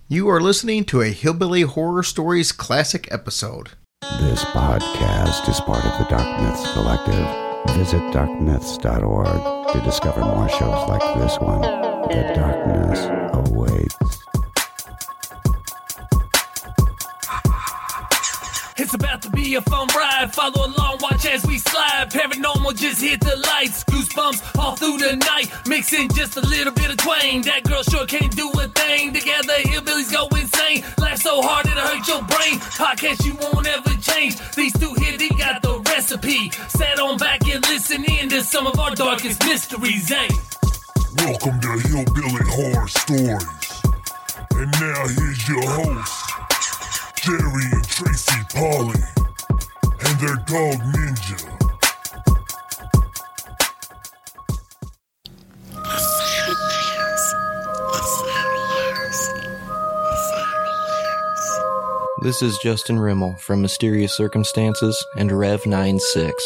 You are listening to a Hillbilly Horror Stories classic episode. This podcast is part of the Dark Myths Collective. Visit darkmyths.org to discover more shows like this one. The darkness awaits. It's about to be a fun ride. Follow along, watch as we slide. Paranormal just hit the lights. Goosebumps all through the night. Mixing just a little bit of twang. That girl sure can't do a thing. Together, hillbillies go insane. Laugh so hard it'll hurt your brain. Podcast you won't ever change. These two here, they got the recipe. Sit on back and listen in to some of our darkest mysteries, eh? Welcome to Hillbilly Horror Stories. And now here's your hosts, Jerry and Tracy Polly, and their dog Ninja. This is Justin Rimmel from Mysterious Circumstances and Rev 96.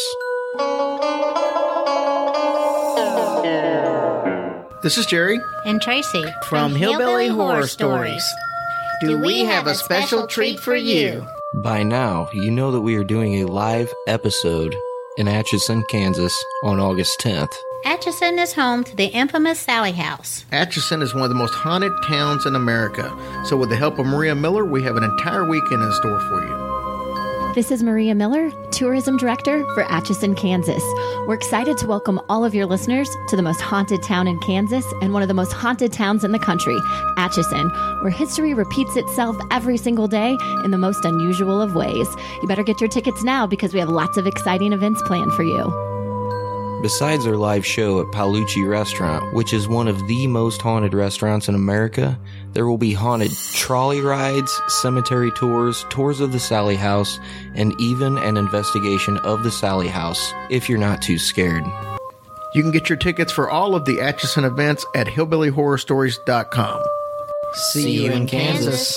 This is Jerry and Tracy from Hillbilly Horror Stories. Do we have a special treat for you? By now, you know that we are doing a live episode in Atchison, Kansas on August 10th. Atchison is home to the infamous Sallie House. Atchison is one of the most haunted towns in America. So with the help of Maria Miller, we have an entire weekend in store for you. This is Maria Miller, Tourism Director for Atchison, Kansas. We're excited to welcome all of your listeners to the most haunted town in Kansas and one of the most haunted towns in the country, Atchison, where history repeats itself every single day in the most unusual of ways. You better get your tickets now because we have lots of exciting events planned for you. Besides our live show at Paolucci Restaurant, which is one of the most haunted restaurants in America, there will be haunted trolley rides, cemetery tours, tours of the Sallie House, and even an investigation of the Sallie House, if you're not too scared. You can get your tickets for all of the Atchison events at hillbillyhorrorstories.com. See you in Kansas.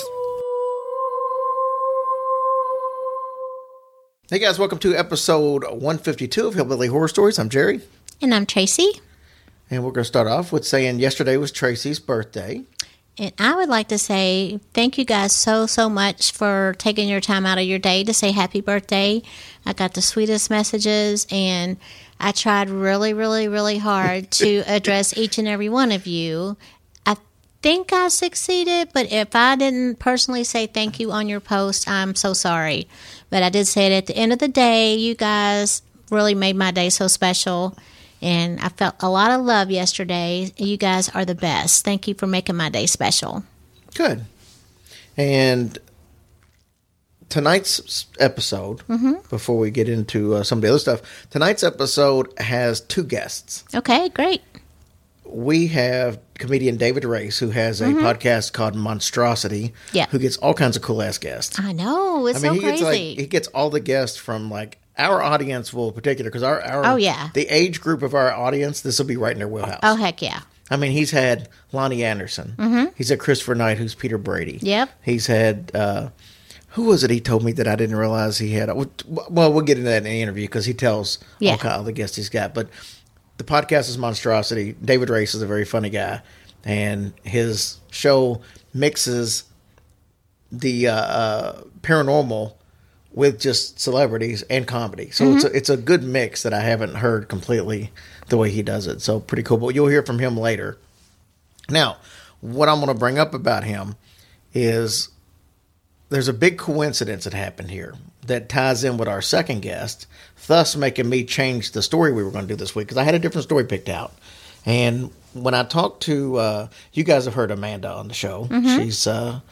Hey guys, welcome to episode 152 of Hillbilly Horror Stories. I'm Jerry. And I'm Tracy. And we're going to start off with saying yesterday was Tracy's birthday. And I would like to say thank you guys so much for taking your time out of your day to say happy birthday. I got the sweetest messages, and I tried really hard to address each and every one of you. I think I succeeded, but if I didn't personally say thank you on your post, I'm so sorry. But I did say it at the end of the day. You guys really made my day so special. And I felt a lot of love yesterday. You guys are the best. Thank you for making my day special. Good. And tonight's episode, before we get into some of the other stuff, tonight's episode has two guests. Okay, great. We have comedian David Race, who has a podcast called Monstrosity, who gets all kinds of cool-ass guests. I know. It's so crazy. He gets all the guests from, like, our audience will particular, because the age group of our audience, this will be right in their wheelhouse. Oh, heck yeah. I mean, he's had Lonnie Anderson. He's had Christopher Knight, who's Peter Brady. Yep. He's had, who was it he told me that I didn't realize he had? Well, we'll get into that in the interview, because he tells all kinds of the guests he's got. But the podcast is Monstrosity. David Race is a very funny guy, and his show mixes the paranormal with just celebrities and comedy. So it's a good mix that I haven't heard completely the way he does it. So pretty cool. But you'll hear from him later. Now, what I'm going to bring up about him is there's a big coincidence that happened here that ties in with our second guest, thus making me change the story we were going to do this week, because I had a different story picked out. And when I talked to, you guys have heard Amanda on the show. She's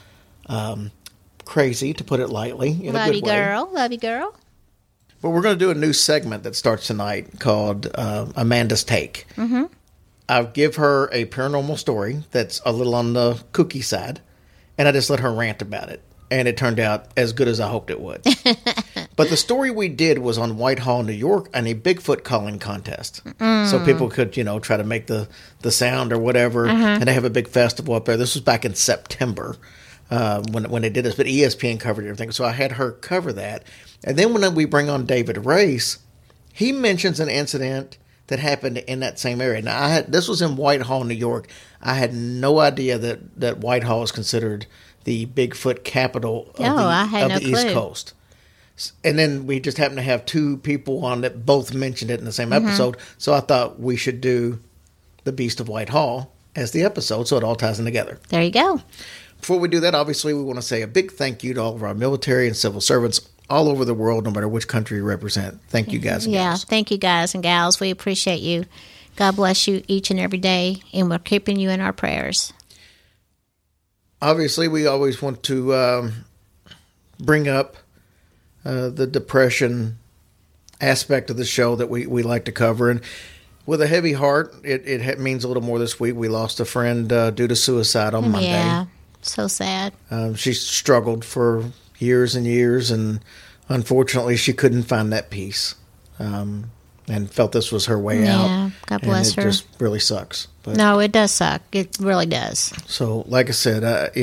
crazy, to put it lightly, in a good way. Love you, girl. But we're going to do a new segment that starts tonight called Amanda's Take. I'll give her a paranormal story that's a little on the kooky side, and I just let her rant about it. And it turned out as good as I hoped it would. But the story we did was on Whitehall, New York, and a Bigfoot calling contest. So people could, try to make the sound or whatever. And they have a big festival up there. This was back in September when they did this. But ESPN covered everything. So I had her cover that. And then when we bring on David Race, he mentions an incident that happened in that same area. Now, this was in Whitehall, New York. I had no idea that Whitehall is considered the Bigfoot capital of I had no the East clue. Coast. And then we just happened to have two people on that both mentioned it in the same episode. So I thought we should do the Beast of Whitehall as the episode, so it all ties in together. There you go. Before we do that, obviously, we want to say a big thank you to all of our military and civil servants all over the world, no matter which country you represent. Thank you, guys and gals. Thank you, guys and gals. We appreciate you. God bless you each and every day, and we're keeping you in our prayers. Obviously, we always want to bring up the depression aspect of the show that we like to cover. And with a heavy heart, it means a little more this week. We lost a friend due to suicide on Monday. Yeah, so sad. She struggled for years and years, and unfortunately, she couldn't find that peace and felt this was her way out. Yeah, God bless her. It just really sucks. But, No, it does suck. It really does. so, like I said,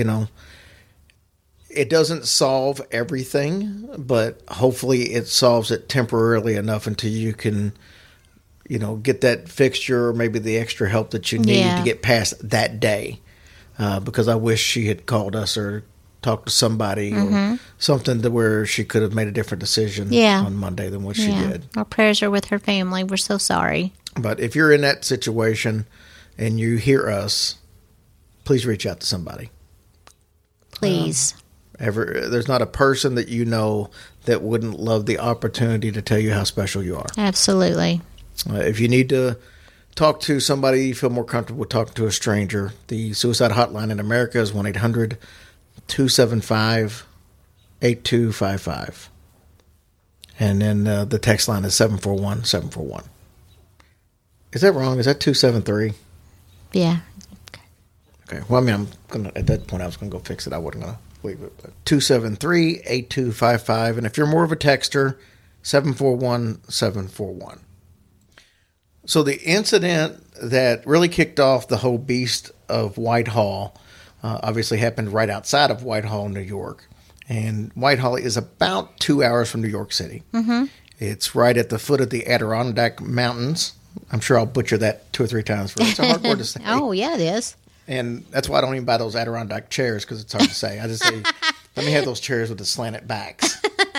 it doesn't solve everything, but hopefully it solves it temporarily enough until you can, get that fixture or maybe the extra help that you need to get past that day. Because I wish she had called us or talked to somebody or something to where she could have made a different decision on Monday than what she did. Our prayers are with her family. We're so sorry. But if you're in that situation and you hear us, please reach out to somebody. Please. There's not a person that you know that wouldn't love the opportunity to tell you how special you are. Absolutely. If you need to talk to somebody you feel more comfortable talking to a stranger, the suicide hotline in America is 1-800-275-8255. And then the text line is 741-741. Is that wrong? Is that 273? Yeah. Okay. Well, at that point, I was going to go fix it. I wasn't going to leave it. 273-8255. And if you're more of a texter, 741-741. So the incident that really kicked off the whole Beast of Whitehall obviously happened right outside of Whitehall, New York. And Whitehall is about 2 hours from New York City. Mm-hmm. It's right at the foot of the Adirondack Mountains. I'm sure I'll butcher that 2 or 3 times for you. It's a hard word to say. Oh, yeah, it is. And that's why I don't even buy those Adirondack chairs, because it's hard to say. I just say, let me have those chairs with the slanted backs.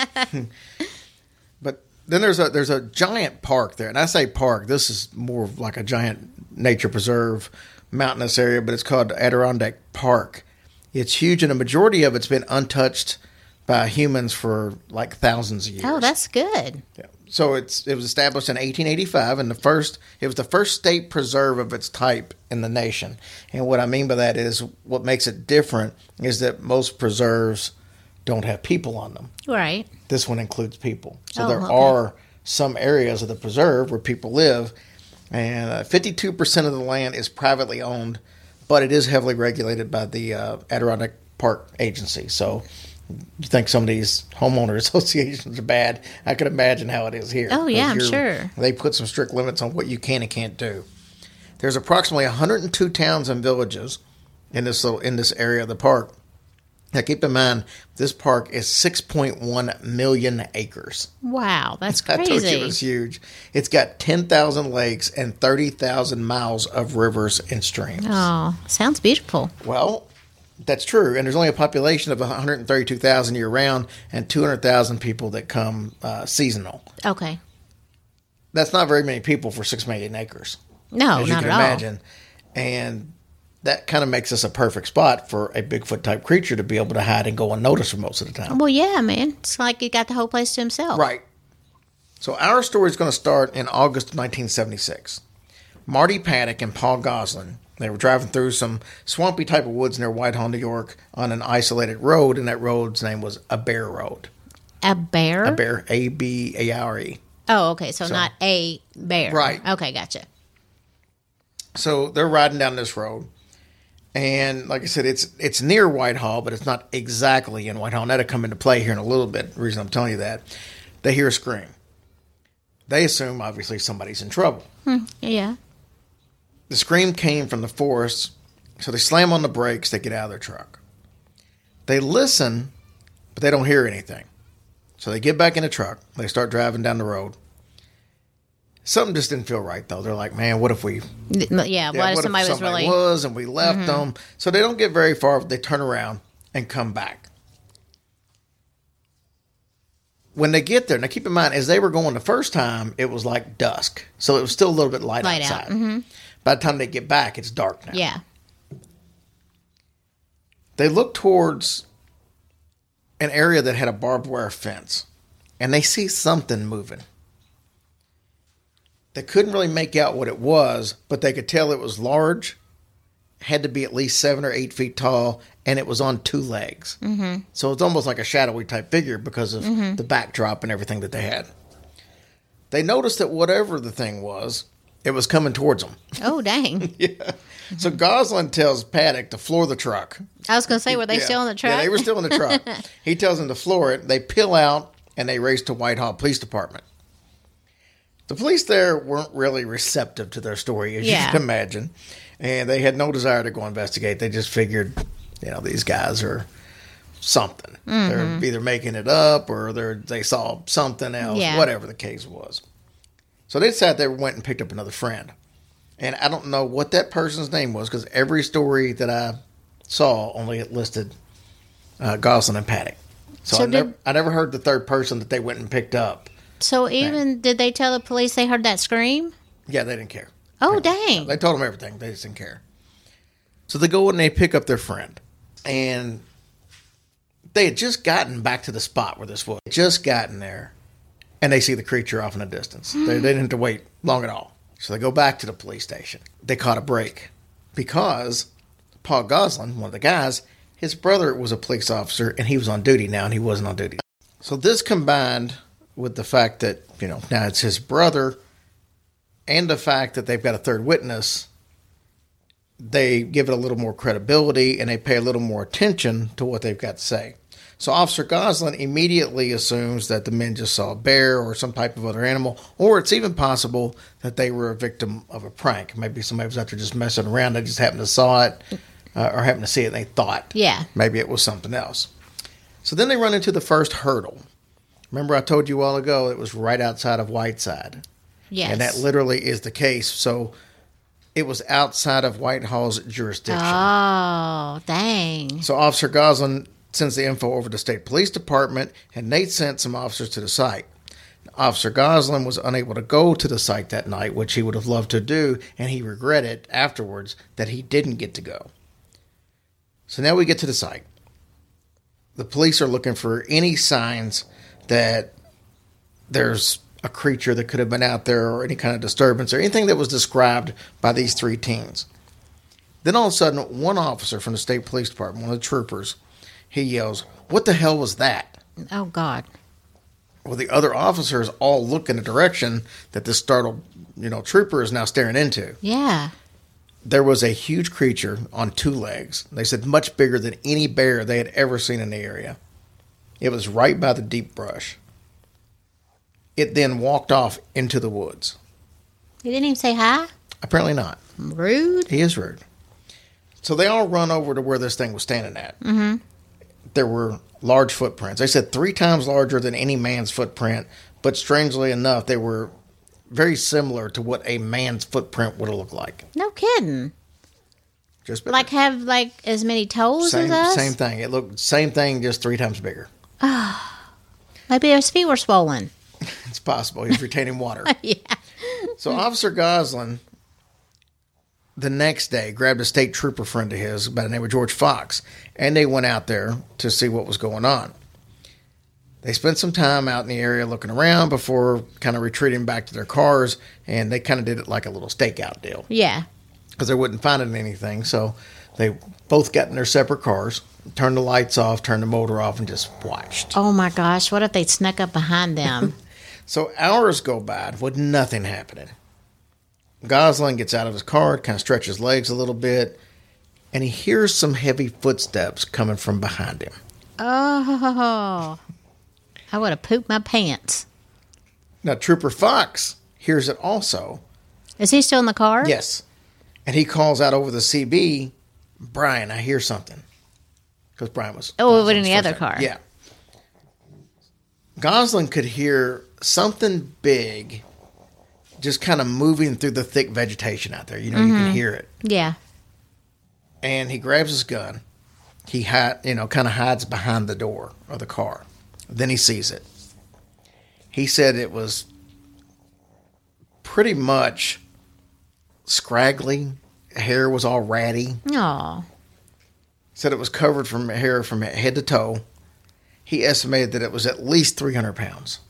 But then there's a giant park there. And I say park, this is more of like a giant nature preserve mountainous area, but it's called Adirondack Park. It's huge, and a majority of it's been untouched by humans for like thousands of years. Oh, that's good. Yeah. So it was established in 1885, and it was the first state preserve of its type in the nation. And what I mean by that is what makes it different is that most preserves don't have people on them. Right. This one includes people. So Oh, there okay. are some areas of the preserve where people live, and 52% of the land is privately owned, but it is heavily regulated by the Adirondack Park Agency. So you think some of these homeowner associations are bad. I could imagine how it is here. Oh, yeah, I'm Because sure. They put some strict limits on what you can and can't do. There's approximately 102 towns and villages in this area of the park. Now, keep in mind, this park is 6.1 million acres. Wow, that's I crazy. told you it was huge. It's got 10,000 lakes and 30,000 miles of rivers and streams. Oh, sounds beautiful. Well, that's true. And there's only a population of 132,000 year-round and 200,000 people that come seasonal. Okay. That's not very many people for 6 million acres. No, as you not can at all. imagine. And that kind of makes us a perfect spot for a Bigfoot-type creature to be able to hide and go unnoticed for most of the time. Well, yeah, man. It's like he got the whole place to himself. Right. So our story is going to start in August of 1976. Marty Paddock and Paul Goslin, they were driving through some swampy type of woods near Whitehall, New York, on an isolated road, and that road's name was A Bear Road. A bear? A bear, A-B-A-R-E. Oh, okay. So not a bear. Right. Okay, gotcha. So they're riding down this road, and like I said, it's near Whitehall, but it's not exactly in Whitehall. And that'll come into play here in a little bit. The reason I'm telling you that, they hear a scream. They assume, obviously, somebody's in trouble. Yeah. The scream came from the forest, so they slam on the brakes. They get out of their truck. They listen, but they don't hear anything. So they get back in the truck. They start driving down the road. Something just didn't feel right, though. They're like, man, what if we... Yeah, what if somebody was really... was and we left them? So they don't get very far. They turn around, and come back. When they get there, now keep in mind, as they were going the first time, it was like dusk. So it was still a little bit light outside. Mm-hmm. By the time they get back, it's dark now. Yeah. They look towards an area that had a barbed wire fence, and they see something moving. They couldn't really make out what it was, but they could tell it was large, had to be at least 7 or 8 feet tall, and it was on 2 legs. Mm-hmm. So it's almost like a shadowy type figure because of the backdrop and everything that they had. They noticed that whatever the thing was, it was coming towards them. Oh, dang. Yeah. So Goslin tells Paddock to floor the truck. I was going to say, were they still in the truck? Yeah, they were still in the truck. He tells them to floor it. They peel out, and they race to Whitehall Police Department. The police there weren't really receptive to their story, as you can imagine. And they had no desire to go investigate. They just figured, these guys are something. They're either making it up or they saw something else, whatever the case was. So they sat there, went and picked up another friend. And I don't know what that person's name was because every story that I saw only listed Goslin and Paddock. So I never heard the third person that they went and picked up. So did they tell the police they heard that scream? Yeah, they didn't care. Oh, dang. They told them everything. They just didn't care. So they go and they pick up their friend. And they had just gotten back to the spot where this was. Just gotten there. And they see the creature off in the distance. They didn't have to wait long at all. So they go back to the police station. They caught a break because Paul Goslin, one of the guys, his brother was a police officer and he was on duty now and he wasn't on duty. So this combined with the fact that, now it's his brother and the fact that they've got a third witness, they give it a little more credibility and they pay a little more attention to what they've got to say. So Officer Goslin immediately assumes that the men just saw a bear or some type of other animal, or it's even possible that they were a victim of a prank. Maybe somebody was out there just messing around. They just happened to saw it or happened to see it and they thought maybe it was something else. So then they run into the first hurdle. Remember I told you a while ago it was right outside of Whiteside. Yes. And that literally is the case. So it was outside of Whitehall's jurisdiction. Oh, dang. So Officer Goslin sends the info over to the state police department, and Nate sent some officers to the site. Officer Goslin was unable to go to the site that night, which he would have loved to do, and he regretted afterwards that he didn't get to go. So now we get to the site. The police are looking for any signs that there's a creature that could have been out there or any kind of disturbance or anything that was described by these 3 teens. Then all of a sudden, one officer from the state police department, one of the troopers, he yells, "What the hell was that?" Oh, God. Well, the other officers all look in the direction that this startled, trooper is now staring into. Yeah. There was a huge creature on 2 legs. They said much bigger than any bear they had ever seen in the area. It was right by the deep brush. It then walked off into the woods. He didn't even say hi? Apparently not. Rude. He is rude. So they all run over to where this thing was standing at. Mm-hmm. There were large footprints. They said 3 times larger than any man's footprint, but strangely enough, they were very similar to what a man's footprint would have looked like. No kidding. Just bigger. Have as many toes as us? Same thing. It looked same thing, just 3 times bigger. Maybe his feet were swollen. It's possible. He's retaining water. Yeah. So Officer Goslin, the next day, grabbed a state trooper friend of his by the name of George Fox, and they went out there to see what was going on. They spent some time out in the area looking around before kind of retreating back to their cars, and they kind of did it like a little stakeout deal. Yeah. Because they wouldn't find anything, so they both got in their separate cars, turned the lights off, turned the motor off, and just watched. Oh, my gosh. What if they snuck up behind them? So hours go by with nothing happening. Goslin gets out of his car, kind of stretches his legs a little bit, and he hears some heavy footsteps coming from behind him. Oh, I would have pooped my pants. Now, Trooper Fox hears it also. Is he still in the car? Yes. And he calls out over the CB, "Brian, I hear something." Because Brian was... Oh, it was in the other car. Yeah. Goslin could hear something big just kind of moving through the thick vegetation out there. You can hear it. Yeah. And he grabs his gun. he kind of hides behind the door of the car. Then he sees it. He said it was pretty much scraggly. Hair was all ratty. Aw. Said it was covered from hair from head to toe. He estimated that it was at least 300 pounds.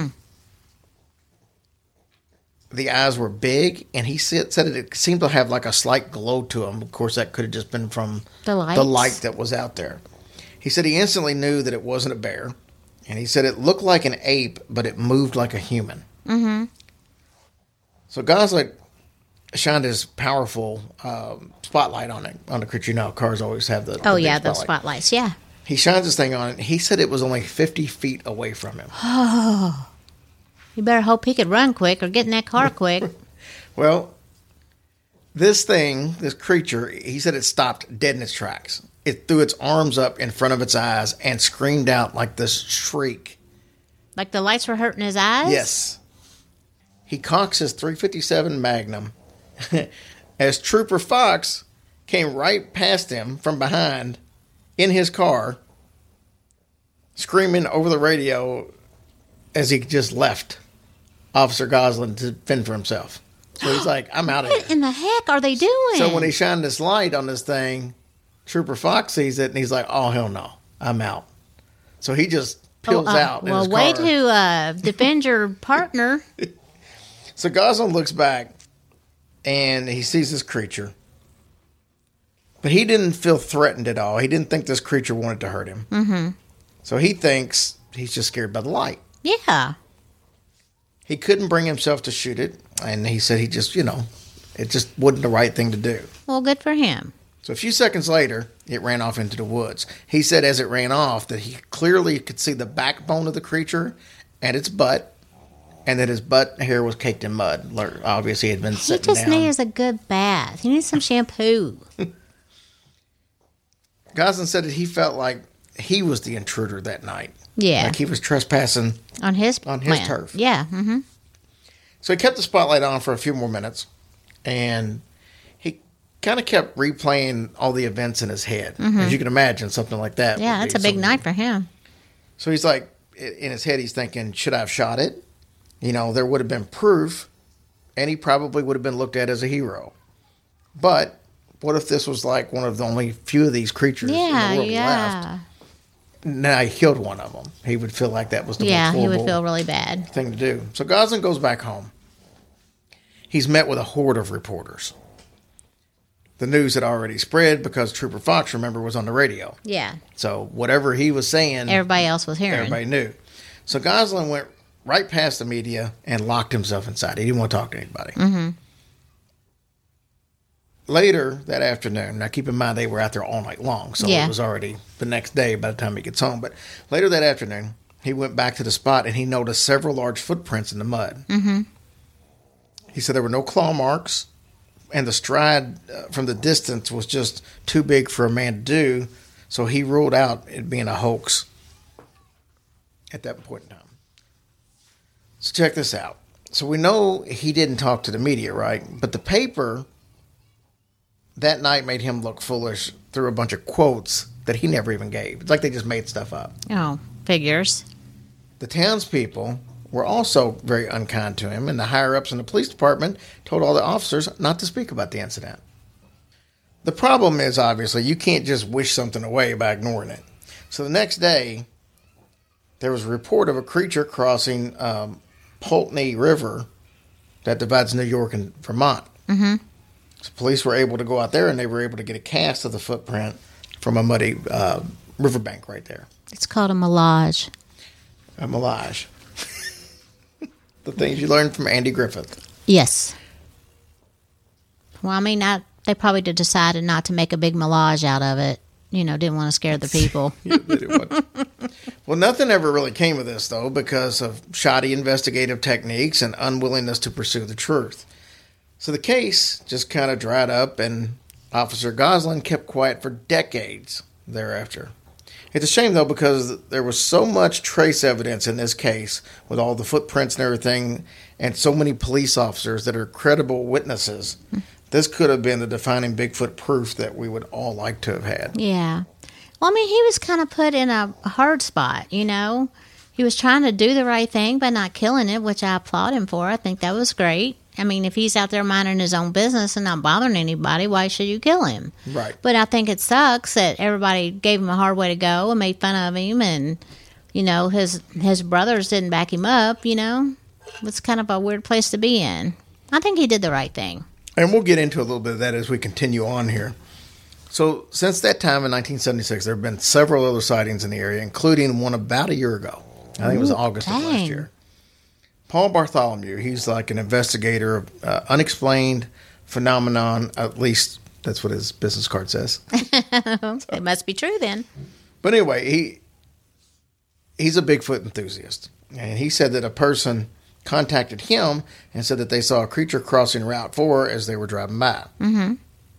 The eyes were big, and he said it seemed to have like a slight glow to them. Of course, that could have just been from the light that was out there. He said he instantly knew that it wasn't a bear, and he said it looked like an ape, but it moved like a human. Mm-hmm. So Gosling shined his powerful spotlight on the creature. You know, cars always have the those spotlights, yeah. He shines this thing on it. He said it was only 50 feet away from him. Oh. You better hope he could run quick or get in that car quick. Well, this creature, he said it stopped dead in its tracks. It threw its arms up in front of its eyes and screamed out like this shriek. Like the lights were hurting his eyes? Yes. He cocks his .357 Magnum as Trooper Fox came right past him from behind in his car, screaming over the radio as he just left Officer Gosling to fend for himself. So he's like, I'm out of here. What in the heck are they doing? So when he shined this light on this thing, Trooper Fox sees it, and he's like, oh, hell no, I'm out. So he just peels out in his car. Way to defend your partner. So Gosling looks back, and he sees this creature. But he didn't feel threatened at all. He didn't think this creature wanted to hurt him. Mm-hmm. So he thinks he's just scared by the light. Yeah. He couldn't bring himself to shoot it, and he said he just, it just wasn't the right thing to do. Well, good for him. So a few seconds later, it ran off into the woods. He said as it ran off that he clearly could see the backbone of the creature and its butt, and that his butt hair was caked in mud. Obviously, he had been sitting down. He just needs a good bath. He needs some shampoo. Gosling said that he felt like he was the intruder that night. Yeah. Like he was trespassing on his turf. Yeah. Mm-hmm. So he kept the spotlight on for a few more minutes, and he kind of kept replaying all the events in his head. Mm-hmm. As you can imagine, something like that. Yeah, that's a big night for him. So he's like, in his head, he's thinking, should I have shot it? There would have been proof, and he probably would have been looked at as a hero. But what if this was like one of the only few of these creatures in the world left? Now he killed one of them. He would feel like that was the most horrible he would feel really bad thing to do. So Gosling goes back home. He's met with a horde of reporters. The news had already spread because Trooper Fox, remember, was on the radio. Yeah. So whatever he was saying, everybody else was hearing. Everybody knew. So Gosling went right past the media and locked himself inside. He didn't want to talk to anybody. Mm-hmm. Later that afternoon, now keep in mind they were out there all night long, so it was already the next day by the time he gets home. But later that afternoon, he went back to the spot and he noticed several large footprints in the mud. Mm-hmm. He said there were no claw marks, and the stride from the distance was just too big for a man to do, so he ruled out it being a hoax at that point in time. So check this out. So we know he didn't talk to the media, right? But the paper that night made him look foolish through a bunch of quotes that he never even gave. It's like they just made stuff up. Oh, figures. The townspeople were also very unkind to him, and the higher-ups in the police department told all the officers not to speak about the incident. The problem is, obviously, you can't just wish something away by ignoring it. So the next day, there was a report of a creature crossing Pulteney River that divides New York and Vermont. Mm-hmm. So police were able to go out there, and they were able to get a cast of the footprint from a muddy riverbank right there. It's called a millage. A millage. The things you learned from Andy Griffith. Yes. Well, I mean, they probably decided not to make a big millage out of it. Didn't want to scare the people. Well, nothing ever really came of this, though, because of shoddy investigative techniques and unwillingness to pursue the truth. So the case just kind of dried up, and Officer Gosling kept quiet for decades thereafter. It's a shame, though, because there was so much trace evidence in this case with all the footprints and everything, and so many police officers that are credible witnesses. This could have been the defining Bigfoot proof that we would all like to have had. Yeah. Well, I mean, he was kind of put in a hard spot, you know. He was trying to do the right thing by not killing it, which I applaud him for. I think that was great. I mean, if he's out there minding his own business and not bothering anybody, why should you kill him? Right. But I think it sucks that everybody gave him a hard way to go and made fun of him, and, you know, his brothers didn't back him up, you know. It's kind of a weird place to be in. I think he did the right thing. And we'll get into a little bit of that as we continue on here. So since that time in 1976, there have been several other sightings in the area, including one about a year ago. I think it was August of last year. Paul Bartholomew, he's like an investigator of unexplained phenomenon, at least that's what his business card says. It must be true then. But anyway, he's a Bigfoot enthusiast. And he said that a person contacted him and said that they saw a creature crossing Route 4 as they were driving by. Mm-hmm.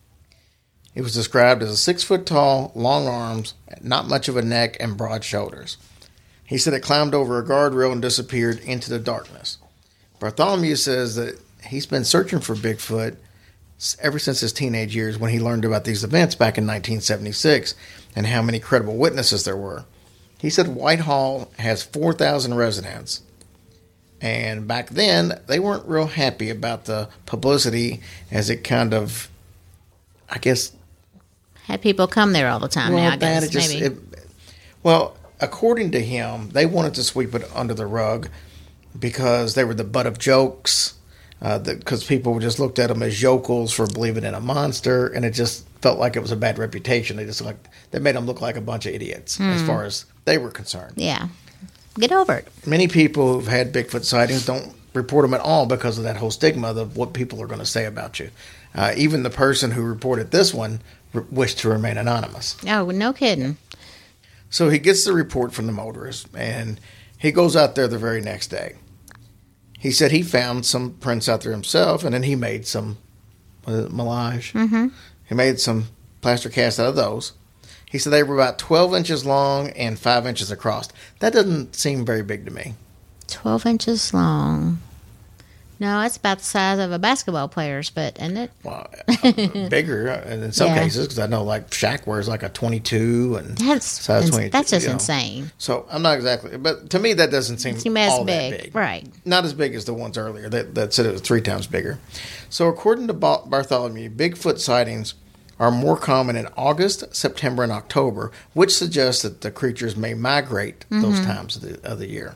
It was described as a 6 foot tall, long arms, not much of a neck, and broad shoulders. He said it climbed over a guardrail and disappeared into the darkness. Bartholomew says that he's been searching for Bigfoot ever since his teenage years when he learned about these events back in 1976 and how many credible witnesses there were. He said Whitehall has 4,000 residents. And back then, they weren't real happy about the publicity as it kind of, I guess... Had people come there all the time now, I guess, maybe. Well, according to him, they wanted to sweep it under the rug because they were the butt of jokes, because people just looked at them as yokels for believing in a monster, and it just felt like it was a bad reputation. They made them look like a bunch of idiots as far as they were concerned. Yeah. Get over it. Many people who've had Bigfoot sightings don't report them at all because of that whole stigma of what people are going to say about you. Even the person who reported this one wished to remain anonymous. Oh, no kidding. So he gets the report from the motorist, and he goes out there the very next day. He said he found some prints out there himself, and then he made some melange. Mm-hmm. He made some plaster casts out of those. He said they were about 12 inches long and 5 inches across. That doesn't seem very big to me. 12 inches long. No, it's about the size of a basketball player's, but isn't it? Well, bigger in some cases, because I know like Shaq wears like a 22 and size 22. That's just insane. So I'm not exactly, but to me that doesn't seem all that big. Right. Not as big as the ones earlier that said it was 3 times bigger. So according to Bartholomew, Bigfoot sightings are more common in August, September, and October, which suggests that the creatures may migrate those times of the year.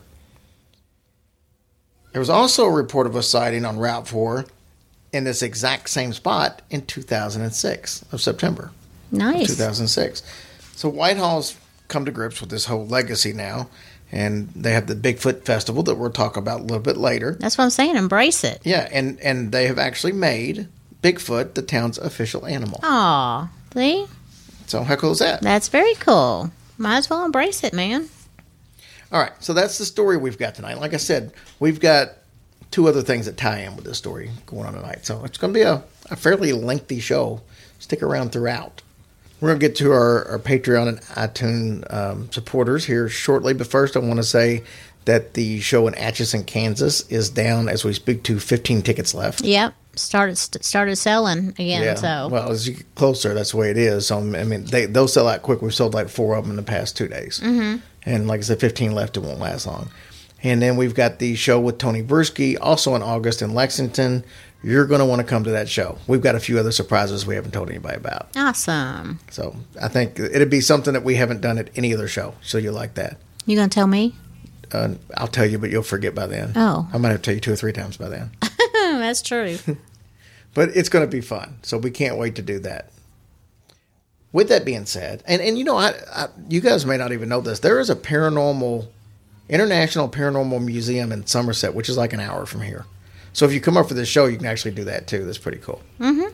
There was also a report of a sighting on Route 4 in this exact same spot in 2006 of September. Nice. 2006. So Whitehall's come to grips with this whole legacy now, and they have the Bigfoot Festival that we'll talk about a little bit later. That's what I'm saying. Embrace it. Yeah, and they have actually made Bigfoot the town's official animal. Aw, see? So how cool is that? That's very cool. Might as well embrace it, man. All right, so that's the story we've got tonight. Like I said, we've got 2 other things that tie in with this story going on tonight. So it's going to be a fairly lengthy show. Stick around throughout. We're going to get to our Patreon and iTunes supporters here shortly. But first, I want to say that the show in Atchison, Kansas is down as we speak to 15 tickets left. Yep. Started selling again. Yeah. So well, as you get closer, that's the way it is. So I mean, they'll sell out quick. We've sold like 4 of them in the past 2 days, and like I said, 15 left. It won't last long. And then we've got the show with Tony Bruschi, also in August in Lexington. You're going to want to come to that show. We've got a few other surprises we haven't told anybody about. Awesome. So I think it'd be something that we haven't done at any other show. So you'll like that. You gonna tell me? I'll tell you, but you'll forget by then. Oh, I might have to tell you 2 or 3 times by then. That's true. But it's going to be fun, so we can't wait to do that. With that being said, and you know, you guys may not even know this, there is a International Paranormal Museum in Somerset, which is like an hour from here. So if you come up for this show, you can actually do that too. That's pretty cool. Mm-hmm.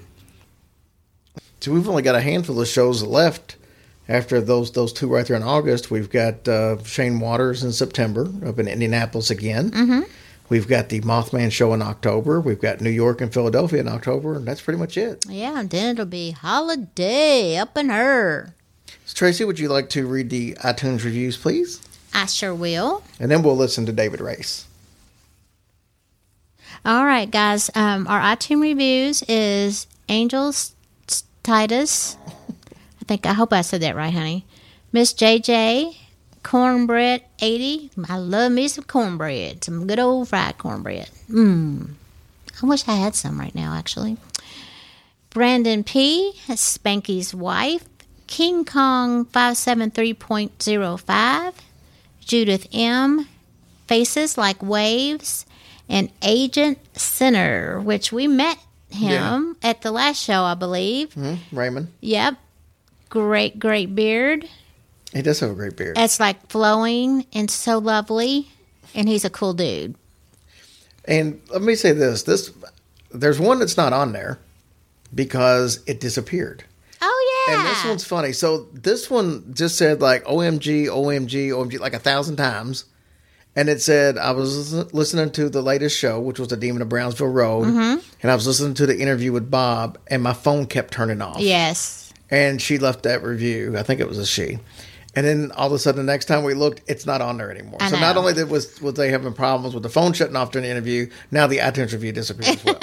So we've only got a handful of shows left after those 2 right there in August. We've got Shane Waters in September up in Indianapolis again. Mm-hmm. We've got the Mothman show in October. We've got New York and Philadelphia in October, and that's pretty much it. Yeah, and then it'll be holiday up in her. So Tracy, would you like to read the iTunes reviews, please? I sure will. And then we'll listen to David Race. All right, guys. Our iTunes reviews is Angels Titus. I hope I said that right, honey. Miss JJ, Cornbread 80. I love me some cornbread. Some good old fried cornbread. I wish I had some right now, actually. Brandon P., Spanky's wife. King Kong 573.05. Judith M., Faces Like Waves. And Agent Sinner, which we met him at the last show, I believe. Raymond. Yep. Great beard. He does have a great beard. It's like flowing and so lovely. And he's a cool dude. And let me say this. There's one that's not on there because it disappeared. Oh, yeah. And this one's funny. So this one just said like OMG, OMG, OMG like 1,000 times. And it said, I was listening to the latest show, which was The Demon of Brownsville Road. And I was listening to the interview with Bob, and my phone kept turning off. Yes. And she left that review. I think it was a she. And then all of a sudden, the next time we looked, it's not on there anymore. So not only was they having problems with the phone shutting off during the interview, now the iTunes review disappeared as well.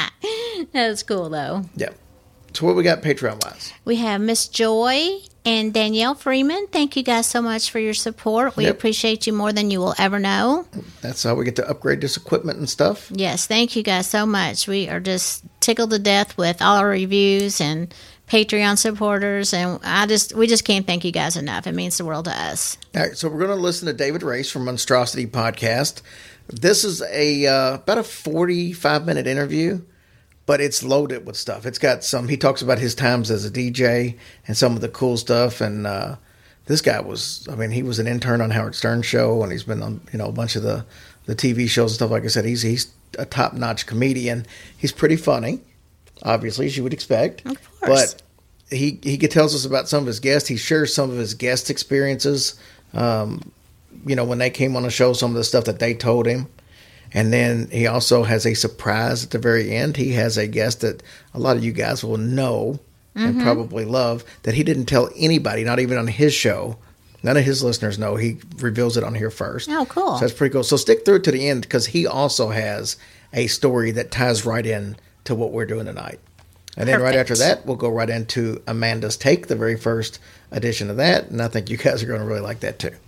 That's cool, though. Yeah. So what we got Patreon-wise? We have Miss Joy and Danielle Freeman. Thank you guys so much for your support. We appreciate you more than you will ever know. That's how we get to upgrade this equipment and stuff. Yes, thank you guys so much. We are just tickled to death with all our reviews and Patreon supporters, and we just can't thank you guys enough. It means the world to us. All right, so we're going to listen to David Race from Monstrosity Podcast. This is about a 45-minute interview. But it's loaded with stuff. It's got he talks about his times as a DJ and some of the cool stuff. And this guy he was an intern on Howard Stern show, and he's been on, a bunch of the TV shows and stuff. Like I said, he's a top-notch comedian. He's pretty funny, obviously, as you would expect. Of course. But he tells us about some of his guests. He shares some of his guest experiences, when they came on the show, some of the stuff that they told him. And then he also has a surprise at the very end. He has a guest that a lot of you guys will know and probably love that he didn't tell anybody, not even on his show. None of his listeners know. He reveals it on here first. Oh, cool. So that's pretty cool. So stick through to the end because he also has a story that ties right in to what we're doing tonight. And then right after that, we'll go right into Amanda's Take, the very first edition of that. And I think you guys are going to really like that too.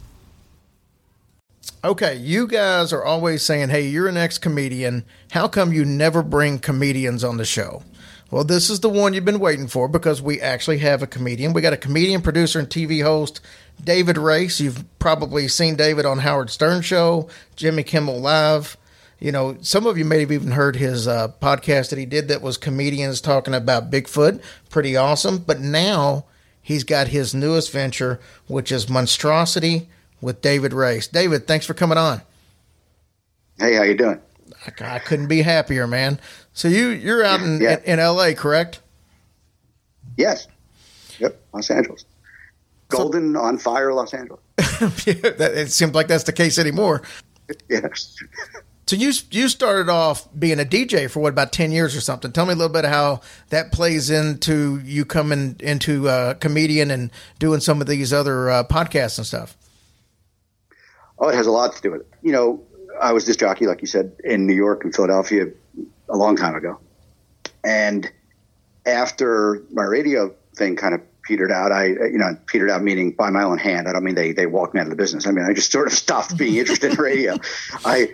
Okay, you guys are always saying, hey, you're an ex-comedian. How come you never bring comedians on the show? Well, this is the one you've been waiting for because we actually have a comedian. We got a comedian, producer, and TV host, David Race. You've probably seen David on Howard Stern Show, Jimmy Kimmel Live. Some of you may have even heard his podcast that he did that was comedians talking about Bigfoot. Pretty awesome. But now he's got his newest venture, which is Monstrosity with David Race. David, thanks for coming on. Hey, how you doing? I couldn't be happier, man. So you're out in L.A., correct? Yes. Yep, Los Angeles. Golden, on fire Los Angeles. It seems like that's the case anymore. Yes. So you started off being a DJ for about 10 years or something. Tell me a little bit of how that plays into you coming into comedian and doing some of these other podcasts and stuff. Oh, it has a lot to do with it. I was disc jockey, like you said, in New York and Philadelphia a long time ago. And after my radio thing kind of petered out, petered out meaning by my own hand. I don't mean they walked me out of the business. I mean, I just sort of stopped being interested in radio. I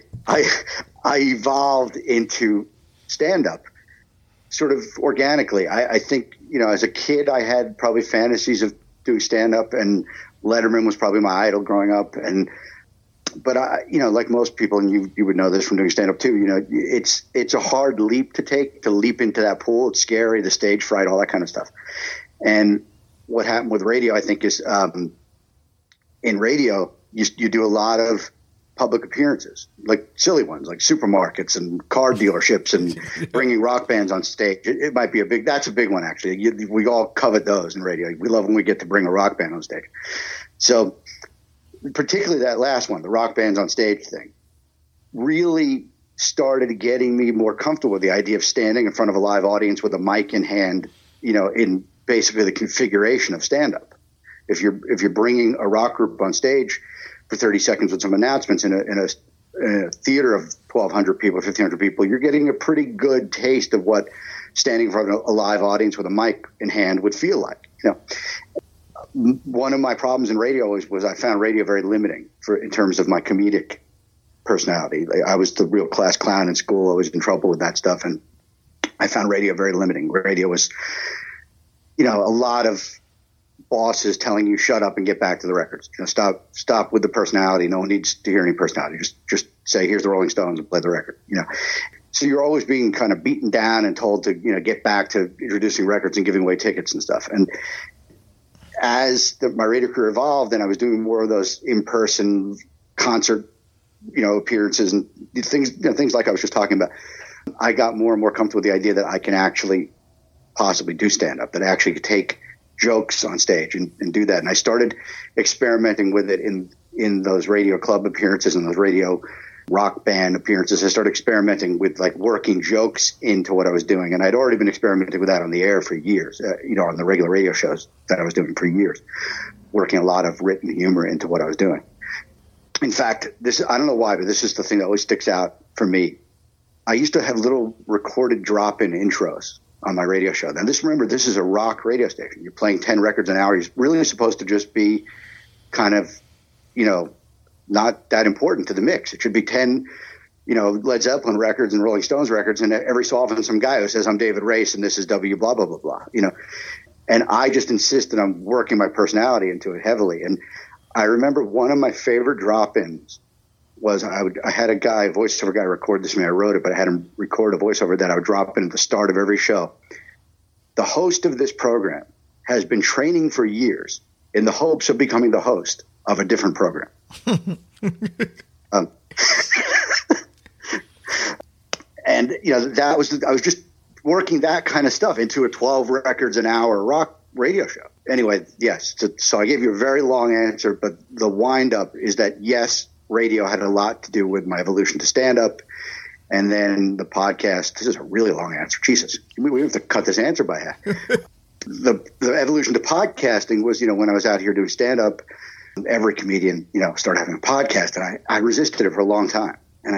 evolved into stand-up sort of organically. I think, as a kid, I had probably fantasies of doing stand-up, and Letterman was probably my idol growing up. But like most people, and you would know this from doing stand-up too, it's a hard leap to leap into that pool. It's scary, the stage fright, all that kind of stuff. And what happened with radio, I think, is in radio, you do a lot of public appearances, like silly ones, like supermarkets and car dealerships and bringing rock bands on stage. It might be that's a big one, actually. We all covet those in radio. We love when we get to bring a rock band on stage. So particularly that last one, the rock bands on stage thing, really started getting me more comfortable with the idea of standing in front of a live audience with a mic in hand, in basically the configuration of stand-up. If you're bringing a rock group on stage for 30 seconds with some announcements in a theater of 1,200 people, 1,500 people, you're getting a pretty good taste of what standing in front of a live audience with a mic in hand would feel like. one of my problems in radio was I found radio very limiting in terms of my comedic personality. I was the real class clown in school. I was in trouble with that stuff, and I found radio very limiting. Radio was, a lot of bosses telling you shut up and get back to the records. Stop with the personality. No one needs to hear any personality. Just say here's the Rolling Stones and play the record. So you're always being kind of beaten down and told to get back to introducing records and giving away tickets and stuff. And as my radio career evolved, and I was doing more of those in-person concert appearances and things like I was just talking about, I got more and more comfortable with the idea that I can actually possibly do stand-up, that I actually could take jokes on stage and do that. And I started experimenting with it in those radio club appearances and those radio rock band appearances. I started experimenting with like working jokes into what I was doing. And I'd already been experimenting with that on the air for years, on the regular radio shows that I was doing for years, working a lot of written humor into what I was doing. In fact, I don't know why, but this is the thing that always sticks out for me. I used to have little recorded drop-in intros on my radio show. Now, remember, this is a rock radio station. You're playing 10 records an hour. You're really supposed to just be kind of, not that important to the mix. It should be 10, Led Zeppelin records and Rolling Stones records, and every so often some guy who says, I'm David Race and this is W blah, blah, blah, blah, And I just insisted on working my personality into it heavily. And I remember one of my favorite drop-ins was I had a voiceover guy record this for me. I wrote it, but I had him record a voiceover that I would drop in at the start of every show. The host of this program has been training for years in the hopes of becoming the host of a different program. And, I was just working that kind of stuff into a 12 records an hour rock radio show. Anyway, yes. So I gave you a very long answer, but the wind up is that, yes, radio had a lot to do with my evolution to stand up. And then the podcast, this is a really long answer. Jesus, we have to cut this answer by half. The evolution to podcasting was, when I was out here doing stand up, every comedian, started having a podcast, and I resisted it for a long time. And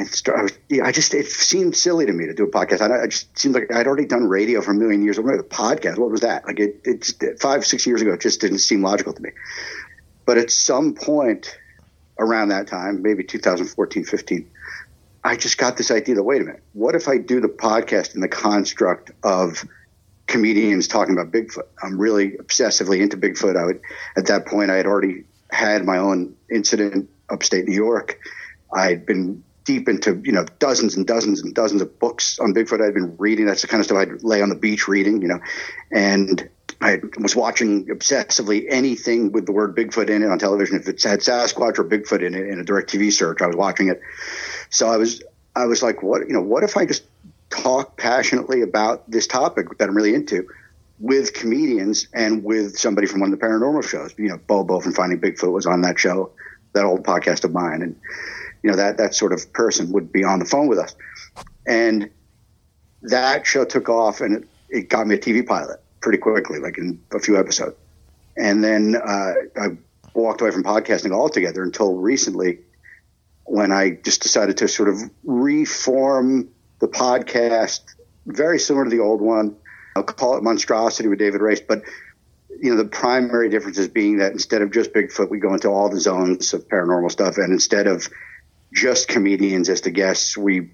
it seemed silly to me to do a podcast. It just seemed like I'd already done radio for a million years. What was a podcast? What was that? Like it 5-6 years ago, it just didn't seem logical to me. But at some point around that time, maybe 2014, 15, I just got this idea that, wait a minute, what if I do the podcast in the construct of comedians talking about Bigfoot? I'm really obsessively into Bigfoot. At that point, I had already had my own incident upstate New York. I'd been deep into, dozens and dozens and dozens of books on Bigfoot. I'd been reading. That's the kind of stuff I'd lay on the beach reading, and I was watching obsessively anything with the word Bigfoot in it on television. If it had Sasquatch or Bigfoot in it in a DirecTV search, I was watching it. So I was like, what if I just talk passionately about this topic that I'm really into with comedians and with somebody from one of the paranormal shows? Bobo from Finding Bigfoot was on that show, that old podcast of mine. And, that sort of person would be on the phone with us. And that show took off, and it got me a TV pilot pretty quickly, like in a few episodes. And then I walked away from podcasting altogether until recently, when I just decided to sort of reform the podcast very similar to the old one. I'll call it Monstrosity with David Race, but the primary difference is being that instead of just Bigfoot, we go into all the zones of paranormal stuff, and instead of just comedians as the guests, we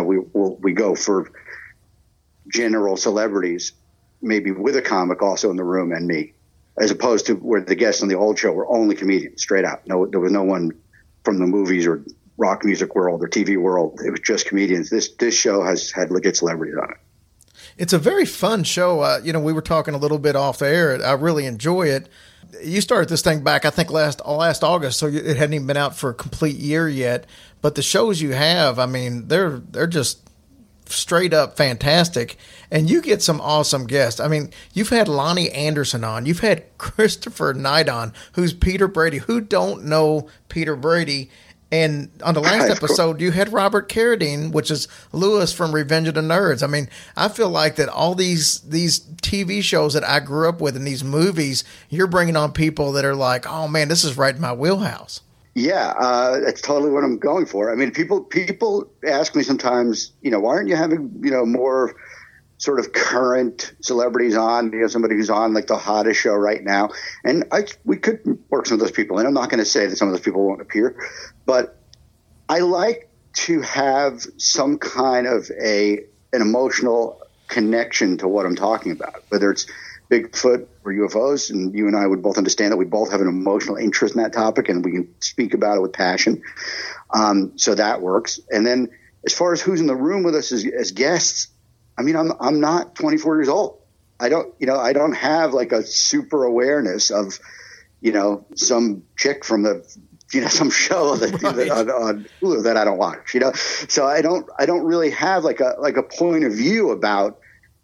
go for general celebrities, maybe with a comic also in the room and me, as opposed to where the guests on the old show were only comedians, straight out. No, there was no one from the movies or rock music world or TV world. It was just comedians. This show has had legit celebrities on it. It's a very fun show. We were talking a little bit off the air. I really enjoy it. You started this thing back, I think, last August, so it hadn't even been out for a complete year yet. But the shows you have, I mean, they're just straight up fantastic. And you get some awesome guests. I mean, you've had Lonnie Anderson on. You've had Christopher Knight on, who's Peter Brady. Who don't know Peter Brady? And on the last episode, you had Robert Carradine, which is Lewis from Revenge of the Nerds. I mean, I feel like that all these TV shows that I grew up with and these movies, you're bringing on people that are like, oh, man, this is right in my wheelhouse. Yeah, that's totally what I'm going for. I mean, people ask me sometimes, why aren't you having, more sort of current celebrities on, somebody who's on like the hottest show right now. And we could work some of those people in. I'm not going to say that some of those people won't appear, but I like to have some kind of an emotional connection to what I'm talking about, whether it's Bigfoot or UFOs, and you and I would both understand that we both have an emotional interest in that topic and we can speak about it with passion. So that works. And then as far as who's in the room with us as guests, I mean, I'm not 24 years old. I don't have like a super awareness of, some chick from some show that on Hulu that I don't watch, So I don't really have like a point of view about,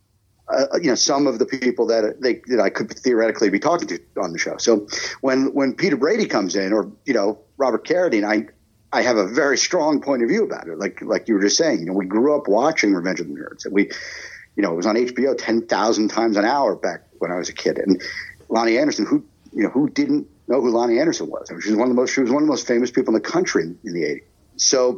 some of the people that I could theoretically be talking to on the show. So when Peter Brady comes in, or, Robert Carradine, I have a very strong point of view about it. Like you were just saying, we grew up watching Revenge of the Nerds. We, it was on HBO 10,000 times an hour back when I was a kid. And Lonnie Anderson, who didn't know who Lonnie Anderson was? I mean, she was one of the most famous people in the country in the 80s. So,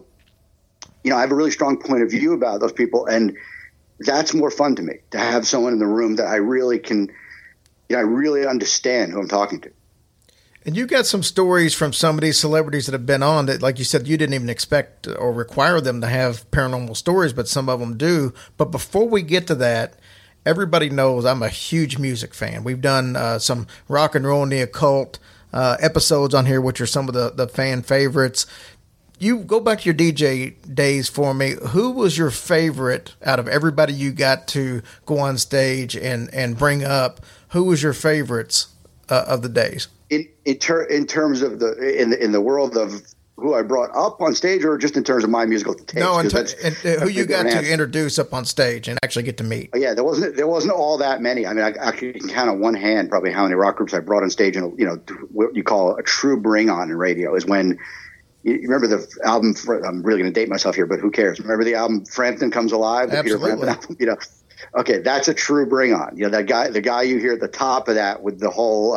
I have a really strong point of view about those people, and that's more fun to me, to have someone in the room that I really can, I really understand who I'm talking to. And you got some stories from some of these celebrities that have been on that, like you said, you didn't even expect or require them to have paranormal stories, but some of them do. But before we get to that, everybody knows I'm a huge music fan. We've done some rock and roll and the occult episodes on here, which are some of the fan favorites. You go back to your DJ days for me. Who was your favorite out of everybody you got to go on stage and bring up? Who was your favorites of the days? In terms of in the world of who I brought up on stage, or just in terms of my musical taste? No, and who you got to introduce up on stage and actually get to meet. Yeah, there wasn't all that many. I mean, I can count on one hand probably how many rock groups I brought on stage. And what you call a true bring on in radio is when you remember the album. I'm really going to date myself here, but who cares? Remember the album Frampton Comes Alive, the Peter Frampton album. Okay, that's a true bring on. The guy you hear at the top of that with the whole.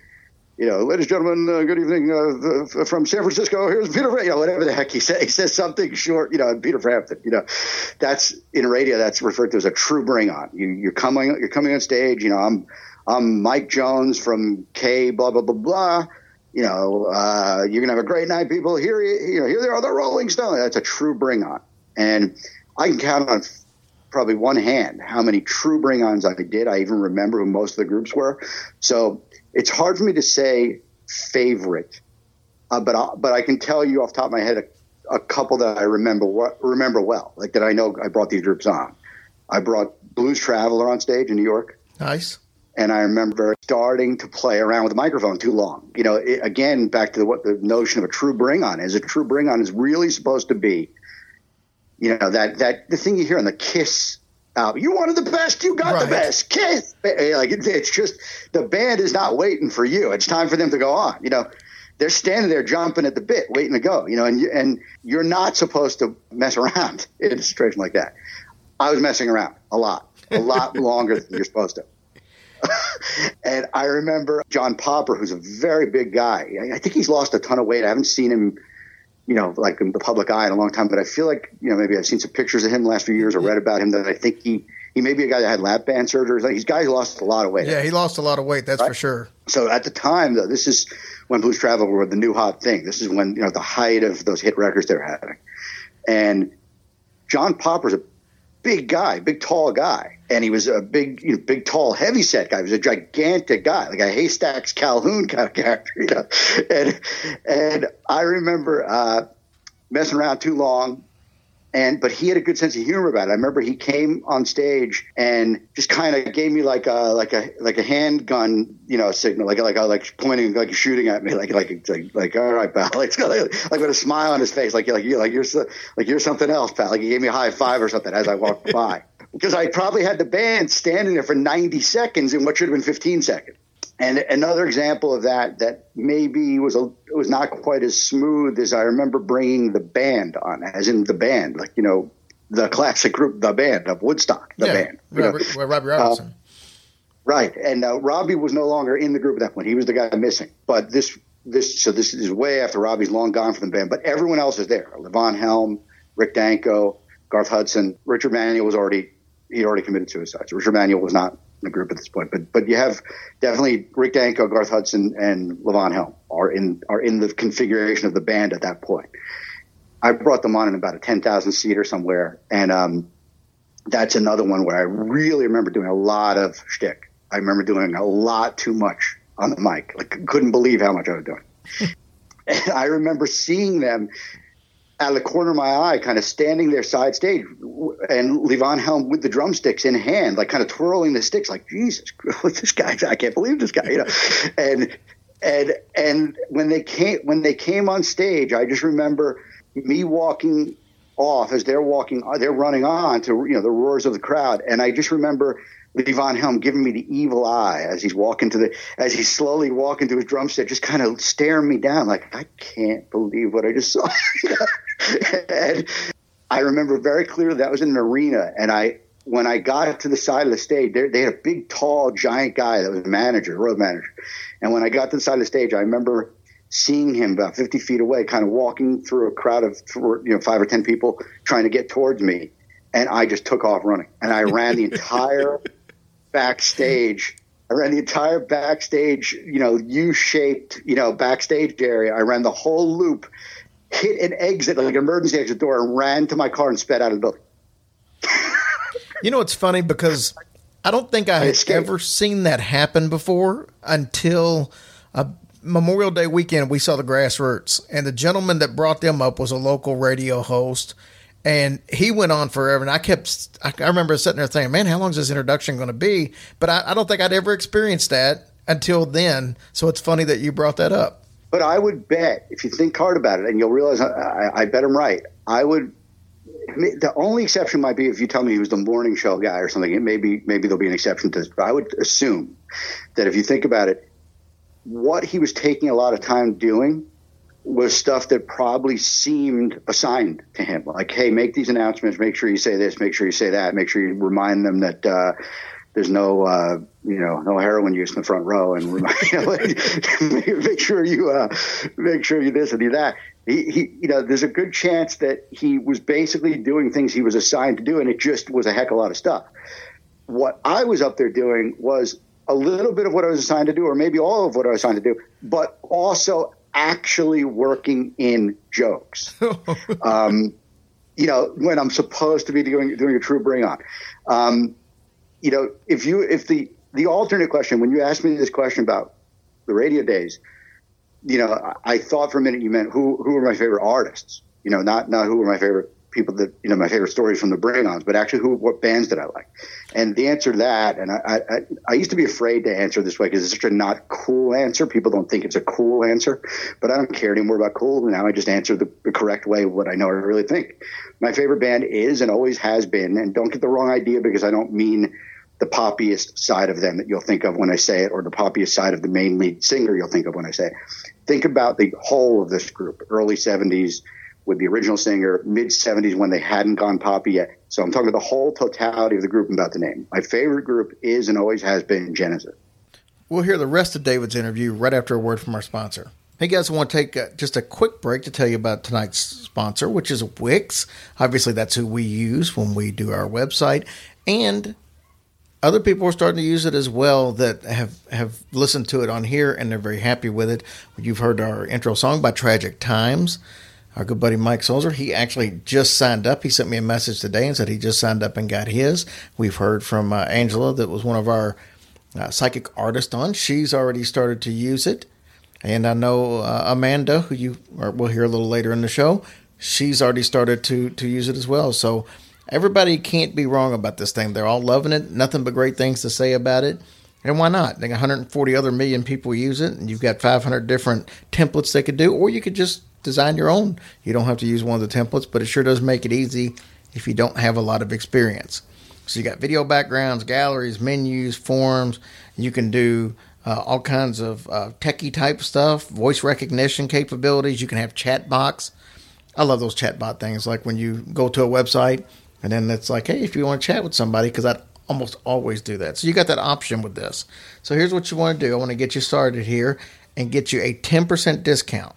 Ladies and gentlemen, good evening from San Francisco. Here's Peter, whatever the heck he says. He says something short, Peter Frampton, that's in radio. That's referred to as a true bring on. You're coming on stage. I'm Mike Jones from K, blah, blah, blah, blah. You're going to have a great night, people. Here they are, the Rolling Stones. That's a true bring on. And I can count on probably one hand how many true bring ons I did. I even remember who most of the groups were. So it's hard for me to say favorite, but I can tell you off the top of my head a couple that I remember well, like that I know I brought these groups on. I brought Blues Traveler on stage in New York. Nice. And I remember starting to play around with the microphone too long. Again, back to what the notion of a true bring on is. A true bring on is really supposed to be, that the thing you hear on the Kiss album. You wanted the best, you got the best. Kiss. It's just the band is not waiting for you. It's time for them to go on. They're standing there jumping at the bit, waiting to go. And you're not supposed to mess around in a situation like that. I was messing around a lot longer than you're supposed to. And I remember John Popper, who's a very big guy. I think he's lost a ton of weight. I haven't seen him, like in the public eye in a long time, but I feel like, maybe I've seen some pictures of him the last few years or read about him that I think he may be a guy that had lap band surgery. He's a guy who lost a lot of weight. Yeah, he lost a lot of weight. That's right? For sure. So at the time, though, this is when Blues Traveler were the new hot thing. This is when, the height of those hit records they were having. And John Popper's a big guy, big, tall guy. And he was a big, tall, heavy-set guy. He was a gigantic guy, like a Haystacks Calhoun kind of character, And I remember messing around too long, but he had a good sense of humor about it. I remember he came on stage and just kind of gave me like a handgun, signal, like pointing, like shooting at me, like all right, pal, like with a smile on his face, like you're something else, pal. Like he gave me a high five or something as I walked by. Because I probably had the band standing there for 90 seconds in what should have been 15 seconds. And another example of that maybe was not quite as smooth as I remember bringing the band on, as in the band, like, the classic group, the band of Woodstock, band. Robbie Robertson. Right. And Robbie was no longer in the group at that point. He was the guy missing. But this is way after Robbie's long gone from the band. But everyone else is there. Levon Helm, Rick Danko, Garth Hudson, Richard Manuel was already He'd already committed suicide. So Richard Manuel was not in the group at this point. But you have definitely Rick Danko, Garth Hudson, and Levon Helm are in the configuration of the band at that point. I brought them on in about a 10,000 seater somewhere, and that's another one where I really remember doing a lot of shtick. I remember doing a lot too much on the mic. Like, couldn't believe how much I was doing. And I remember seeing them out of the corner of my eye, kind of standing there side stage, and Levon Helm with the drumsticks in hand, like kind of twirling the sticks, like, Jesus, this guy, I can't believe this guy, you know. And when they came on stage, I just remember me walking off as they're running on to, you know, the roars of the crowd, and I just remember Levon Helm giving me the evil eye as he's slowly walking to his drumstick, just kind of staring me down, like, I can't believe what I just saw. And I remember very clearly that was in an arena, and when I got to the side of the stage, they had a big, tall, giant guy that was a road manager. And when I got to the side of the stage, I remember seeing him about 50 feet away, kind of walking through a crowd of 5 or 10 people trying to get towards me, and I just took off running, and I ran the entire backstage. U-shaped, backstage area. I ran the whole loop, hit an exit, like an emergency exit door, and ran to my car and sped out of the building. You know, it's funny because I don't think I had ever seen that happen before until Memorial Day weekend. We saw the Grassroots, and the gentleman that brought them up was a local radio host. And he went on forever, and I remember sitting there thinking, man, how long is this introduction going to be? But I don't think I'd ever experienced that until then. So it's funny that you brought that up. But I would bet, if you think hard about it, and you'll realize I bet I'm right, the only exception might be if you tell me he was the morning show guy or something. Maybe there'll be an exception to this. But I would assume that if you think about it, what he was taking a lot of time doing was stuff that probably seemed assigned to him. Like, hey, make these announcements, make sure you say this, make sure you say that, make sure you remind them that there's no heroin use in the front row, and make sure you this and do that. There's a good chance that he was basically doing things he was assigned to do, and it just was a heck of a lot of stuff. What I was up there doing was a little bit of what I was assigned to do, or maybe all of what I was assigned to do, but also actually working in jokes. When I'm supposed to be doing a true bring on. If the alternate question, when you asked me this question about the radio days, I thought for a minute you meant who were my favorite artists, not who were my favorite people that, my favorite stories from the bring-ons, but actually what bands did I like? And the answer to that, and I used to be afraid to answer this way because it's such a not cool answer. People don't think it's a cool answer, but I don't care anymore about cool. Now I just answer the correct way, what I know I really think. My favorite band is and always has been, and don't get the wrong idea because I don't mean the poppiest side of them that you'll think of when I say it, or the poppiest side of the main lead singer you'll think of when I say it. Think about the whole of this group, early 70s, with the original singer, mid-70s when they hadn't gone poppy yet. So I'm talking about the whole totality of the group I'm about to name. My favorite group is and always has been Genesis. We'll hear the rest of David's interview right after a word from our sponsor. Hey guys, I want to take just a quick break to tell you about tonight's sponsor, which is Wix. Obviously, that's who we use when we do our website. And other people are starting to use it as well that have listened to it on here, and they're very happy with it. You've heard our intro song by Tragic Times. Our good buddy Mike Sulzer, he actually just signed up. He sent me a message today and said he just signed up and got his. We've heard from Angela, that was one of our psychic artists on. She's already started to use it. And I know Amanda, who we'll hear a little later in the show, she's already started to use it as well. So everybody can't be wrong about this thing. They're all loving it. Nothing but great things to say about it. And why not? Like 140 other million people use it, and you've got 500 different templates they could do, or you could just design your own. You don't have to use one of the templates, but it sure does make it easy if you don't have a lot of experience. So you got video backgrounds, galleries, menus, forms. You can do all kinds of techie type stuff, voice recognition capabilities. You can have chat box. I love those chat bot things, like when you go to a website and then it's like, hey, if you want to chat with somebody, because I almost always do that. So you got that option with this. So here's what you want to do. I want to get you started here and get you a 10% discount.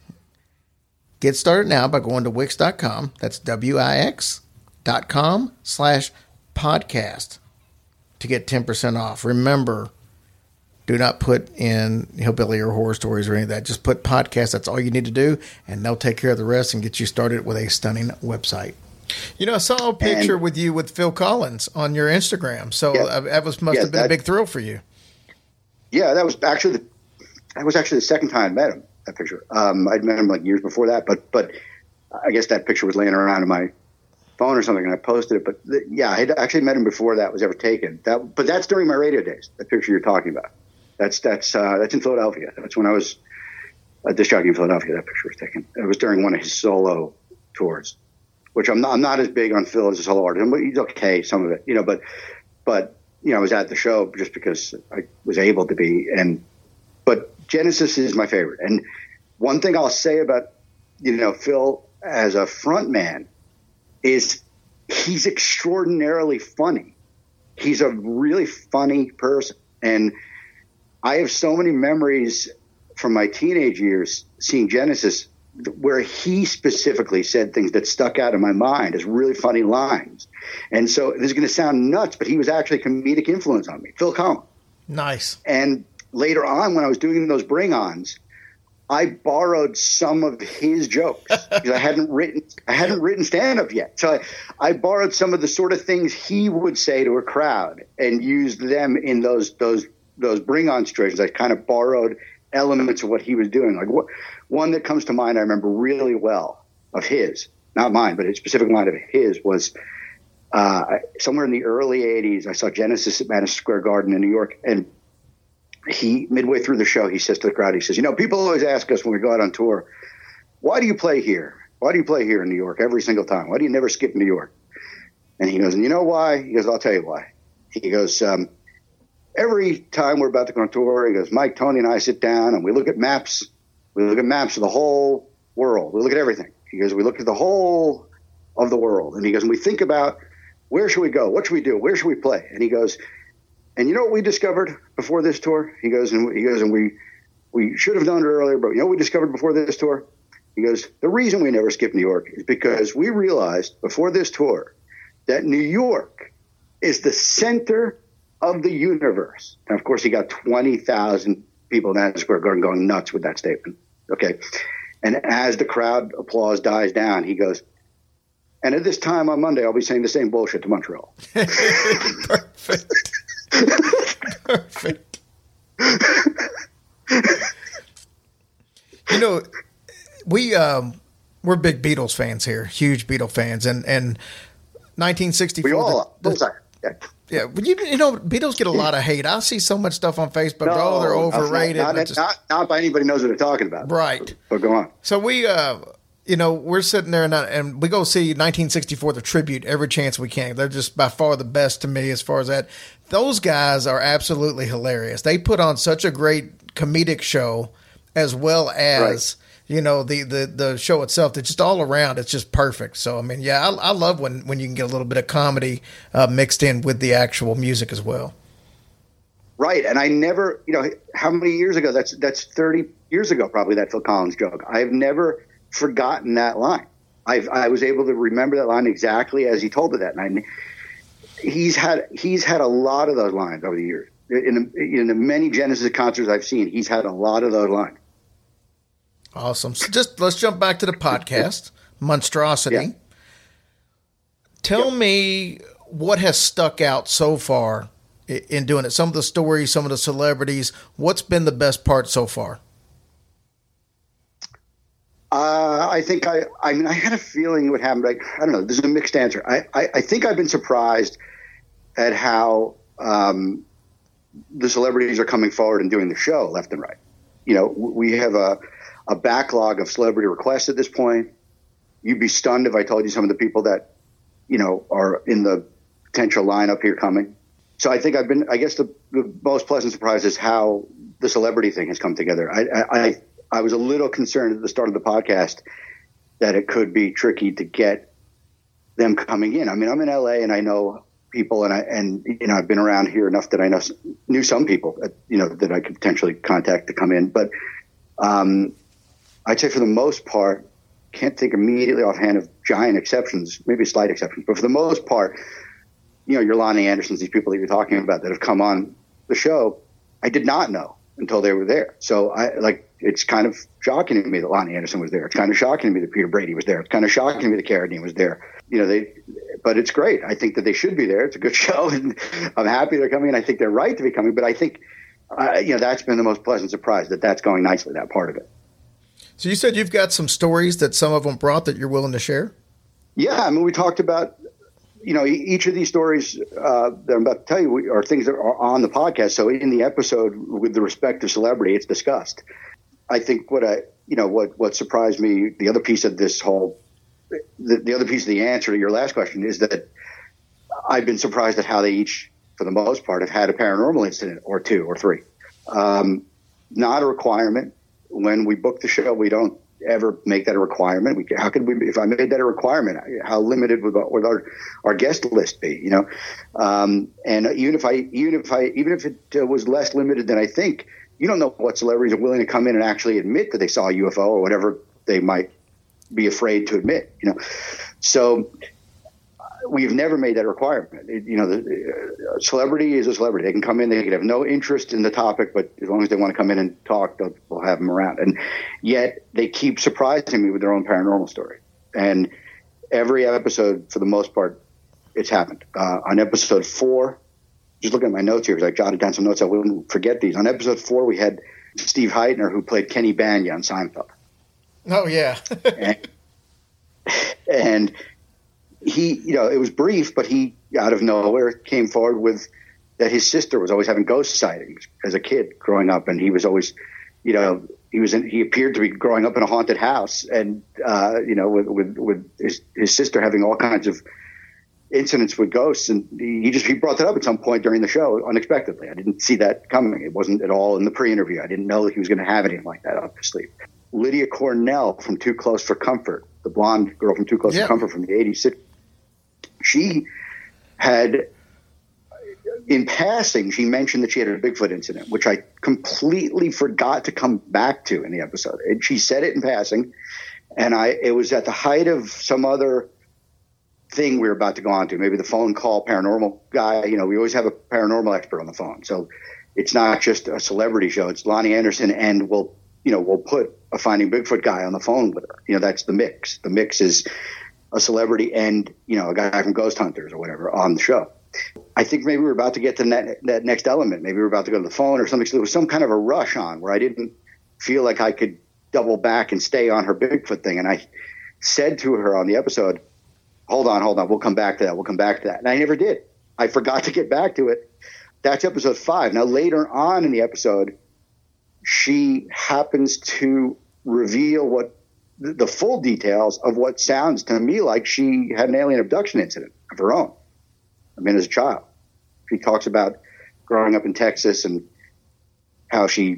Get started now by going to Wix.com. That's Wix.com/darkness. podcast to get 10% off. Remember, do not put in Hillbilly or Horror Stories or any of that. Just put podcast. That's all you need to do, and they'll take care of the rest and get you started with a stunning website. You know, I saw a picture with you with Phil Collins on your Instagram. So that must have been a big thrill for you. Yeah, that was actually the second time I met him. That picture. I'd met him like years before that, but I guess that picture was laying around in my phone or something, and I posted it. But I had actually met him before that was ever taken. But that's during my radio days. That picture you're talking about. That's in Philadelphia. That's when I was a disc jockey in Philadelphia. That picture was taken. It was during one of his solo tours, which I'm not as big on Phil as a solo artist. He's okay, some of it, you know. But you know, I was at the show just because I was able to be. But Genesis is my favorite. And one thing I'll say about, you know, Phil as a front man is he's extraordinarily funny. He's a really funny person. And I have so many memories from my teenage years seeing Genesis where he specifically said things that stuck out in my mind as really funny lines. And so this is going to sound nuts, but he was actually a comedic influence on me. Phil Collins. Nice. And later on, when I was doing those bring-ons, I borrowed some of his jokes because I hadn't written stand-up yet. So I borrowed some of the sort of things he would say to a crowd and used them in those bring-on situations. I kind of borrowed elements of what he was doing. Like one that comes to mind I remember really well of his, not mine, but a specific line of his was somewhere in the early 80s, I saw Genesis at Madison Square Garden in New York, and he, midway through the show, he says to the crowd, he says, you know, people always ask us when we go out on tour, why do you play here? Why do you play here in New York every single time? Why do you never skip New York? And he goes, and you know why? He goes, I'll tell you why. He goes, every time we're about to go on tour, he goes, Mike, Tony, and I sit down and we look at maps. We look at maps of the whole world. We look at everything. He goes, we look at the whole of the world. And he goes, and we think about where should we go? What should we do? Where should we play? And he goes, and you know what we discovered before this tour? He goes, and we should have done it earlier, but you know what we discovered before this tour? He goes, the reason we never skipped New York is because we realized before this tour that New York is the center of the universe. And of course, he got 20,000 people in Madison Square Garden going nuts with that statement. Okay. And as the crowd applause dies down, he goes, and at this time on Monday, I'll be saying the same bullshit to Montreal. Perfect. Perfect. You know, we're big Beatles fans here, huge Beatle fans, and 1964. We all are. Yeah, but you know, Beatles get a lot of hate. I see so much stuff on Facebook. No, they're overrated. Not by anybody knows what they're talking about. Right. But go on. So we, you know, we're sitting there and we go see 1964, the tribute, every chance we can. They're just by far the best to me as far as that. Those guys are absolutely hilarious. They put on such a great comedic show as well as, you know, the show itself. It's just all around. It's just perfect. So, I mean, yeah, I love when you can get a little bit of comedy mixed in with the actual music as well. Right. And I never, you know, how many years ago? That's 30 years ago, probably, that Phil Collins joke. I've never forgotten that line. I was able to remember that line exactly as he told me that. And he's had a lot of those lines over the years. In the many Genesis concerts I've seen, he's had a lot of those lines. Awesome. So let's jump back to the podcast, Monstrosity. Yeah. Tell me what has stuck out so far in doing it. Some of the stories, some of the celebrities. What's been the best part so far? I think I had a feeling it would happen. Like, I don't know. This is a mixed answer. I think I've been surprised at how the celebrities are coming forward and doing the show left and right. You know, we have a backlog of celebrity requests at this point. You'd be stunned if I told you some of the people that, you know, are in the potential lineup here coming. So I think I guess the most pleasant surprise is how the celebrity thing has come together. I was a little concerned at the start of the podcast that it could be tricky to get them coming in. I mean, I'm in LA and I know people and you know, I've been around here enough that I knew some people that, you know, that I could potentially contact to come in. But I'd say for the most part, can't think immediately offhand of giant exceptions, maybe slight exceptions, but for the most part, your Lonnie Andersons, these people that you're talking about that have come on the show, I did not know until they were there. So it's kind of shocking to me that Lonnie Anderson was there. It's kind of shocking to me that Peter Brady was there. It's kind of shocking to me that Carradine was there. But it's great. I think that they should be there. It's a good show, and I'm happy they're coming, and I think they're right to be coming. But I think, that's been the most pleasant surprise, that's going nicely, that part of it. So you said you've got some stories that some of them brought that you're willing to share? Yeah, I mean, we talked about, each of these stories that I'm about to tell you are things that are on the podcast. So in the episode with the respective celebrity, it's discussed. I think what surprised me, the other piece of this whole, the other piece of the answer to your last question is that I've been surprised at how they each, for the most part, have had a paranormal incident or two or three. Not a requirement. When we book the show, we don't ever make that a requirement. How could we? If I made that a requirement, how limited would our guest list be? And even if it was less limited than I think, you don't know what celebrities are willing to come in and actually admit that they saw a UFO or whatever they might be afraid to admit. So we've never made that a requirement. The celebrity is a celebrity. They can come in, they can have no interest in the topic, but as long as they want to come in and talk, we'll have them around. And yet they keep surprising me with their own paranormal story. And every episode, for the most part, it's happened. On episode 4, just looking at my notes here, because I jotted down some notes, I wouldn't forget these. On episode 4, we had Steve Heitner, who played Kenny Banya on Seinfeld. Oh, yeah. and he, it was brief, but he, out of nowhere, came forward with that his sister was always having ghost sightings as a kid growing up, and he was always, he appeared to be growing up in a haunted house, and with his sister having all kinds of incidents with ghosts, and he brought that up at some point during the show unexpectedly. I didn't see that coming. It wasn't at all in the pre-interview. I didn't know that he was going to have anything like that up his sleeve. Lydia Cornell from Too Close for Comfort, the blonde girl from Too Close for Comfort from the 80s. She had, in passing, she mentioned that she had a Bigfoot incident, which I completely forgot to come back to in the episode. And she said it in passing, and it was at the height of some other thing we were about to go on to, maybe the phone call paranormal guy. We always have a paranormal expert on the phone, so it's not just a celebrity show. It's Lonnie Anderson, and we'll put a Finding Bigfoot guy on the phone with her. That's the mix. The mix is a celebrity and, a guy from Ghost Hunters or whatever on the show. I think maybe we're about to get to that next element. Maybe we're about to go to the phone or something. So there was some kind of a rush on where I didn't feel like I could double back and stay on her Bigfoot thing. And I said to her on the episode, hold on. We'll come back to that. And I never did. I forgot to get back to it. That's episode 5. Now, later on in the episode, she happens to reveal the full details of what sounds to me like she had an alien abduction incident of her own. As a child. She talks about growing up in Texas and how she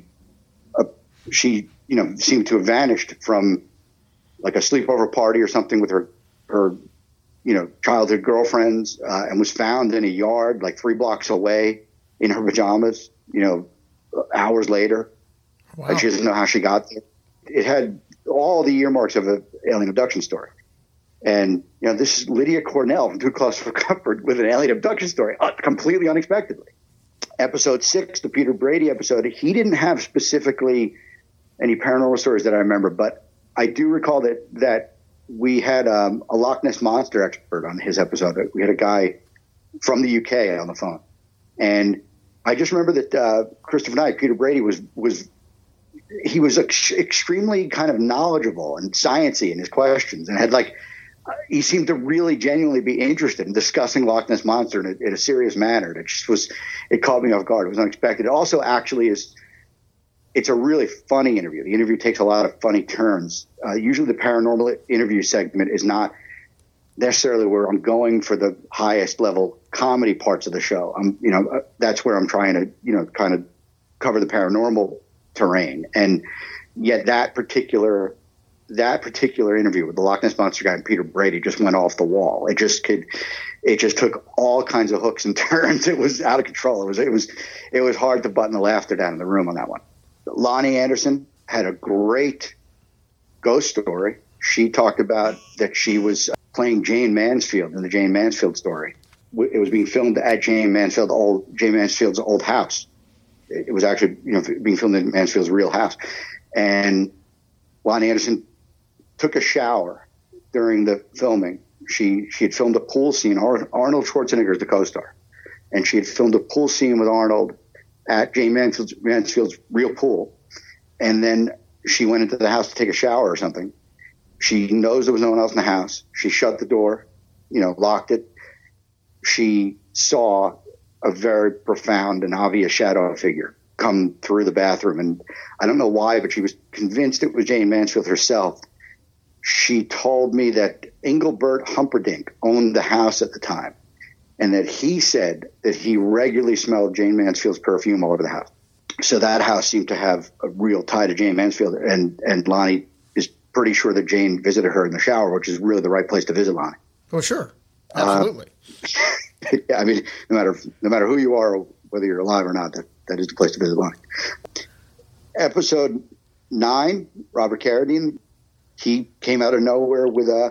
seemed to have vanished from like a sleepover party or something with her childhood girlfriends, and was found in a yard like 3 blocks away in her pajamas, hours later. Wow. And she doesn't know how she got there. It had all the earmarks of an alien abduction story. And, this is Lydia Cornell from Too Close for Comfort with an alien abduction story, completely unexpectedly. Episode 6, the Peter Brady episode, he didn't have specifically any paranormal stories that I remember, but I do recall that we had a Loch Ness Monster expert on his episode. We had a guy from the UK on the phone. And I just remember that Christopher Knight, Peter Brady, was extremely kind of knowledgeable and sciencey in his questions, and had he seemed to really genuinely be interested in discussing Loch Ness Monster in a serious manner. It caught me off guard. It was unexpected. It also actually it's a really funny interview. The interview takes a lot of funny turns. Usually the paranormal interview segment is not necessarily where I'm going for the highest level comedy parts of the show. That's where I'm trying to, kind of cover the paranormal terrain. And yet that particular interview with the Loch Ness Monster guy and Peter Brady just went off the wall. It just took all kinds of hooks and turns. It was out of control. It was hard to button the laughter down in the room on that one. Lonnie Anderson had a great ghost story. She talked about that she was playing Jane Mansfield in the Jane Mansfield story it was being filmed at Jayne Mansfield's old house. It was actually, being filmed in Mansfield's real house. And Lonnie Anderson took a shower during the filming. She had filmed a pool scene. Arnold Schwarzenegger is the co-star. And she had filmed a pool scene with Arnold at Jayne Mansfield's real pool. And then she went into the house to take a shower or something. She knows there was no one else in the house. She shut the door, locked it. She saw a very profound and obvious shadow figure come through the bathroom. And I don't know why, but she was convinced it was Jayne Mansfield herself. She told me that Engelbert Humperdinck owned the house at the time, and that he said that he regularly smelled Jayne Mansfield's perfume all over the house. So that house seemed to have a real tie to Jayne Mansfield, and Lonnie is pretty sure that Jayne visited her in the shower, which is really the right place to visit Lonnie. Well, sure. Absolutely. I mean, no matter who you are, whether you're alive or not, that is the place to visit Lonnie. Episode 9, Robert Carradine, he came out of nowhere with a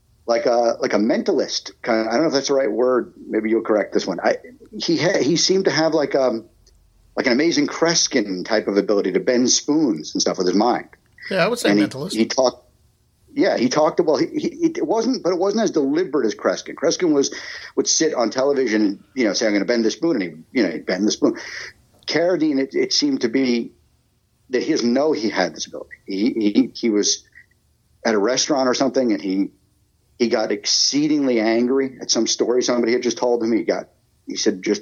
mentalist kind of, I don't know if that's the right word. Maybe you'll correct this one. He seemed to have like an amazing Kreskin type of ability to bend spoons and stuff with his mind. Yeah, I would say mentalist. He talked. Yeah, he talked about it wasn't as deliberate as Kreskin. Kreskin would sit on television and say, "I'm going to bend the spoon," and he'd bend the spoon. Carradine, it seemed to be that he doesn't know he had this ability. He was at a restaurant or something, and he got exceedingly angry at some story somebody had just told him. He said just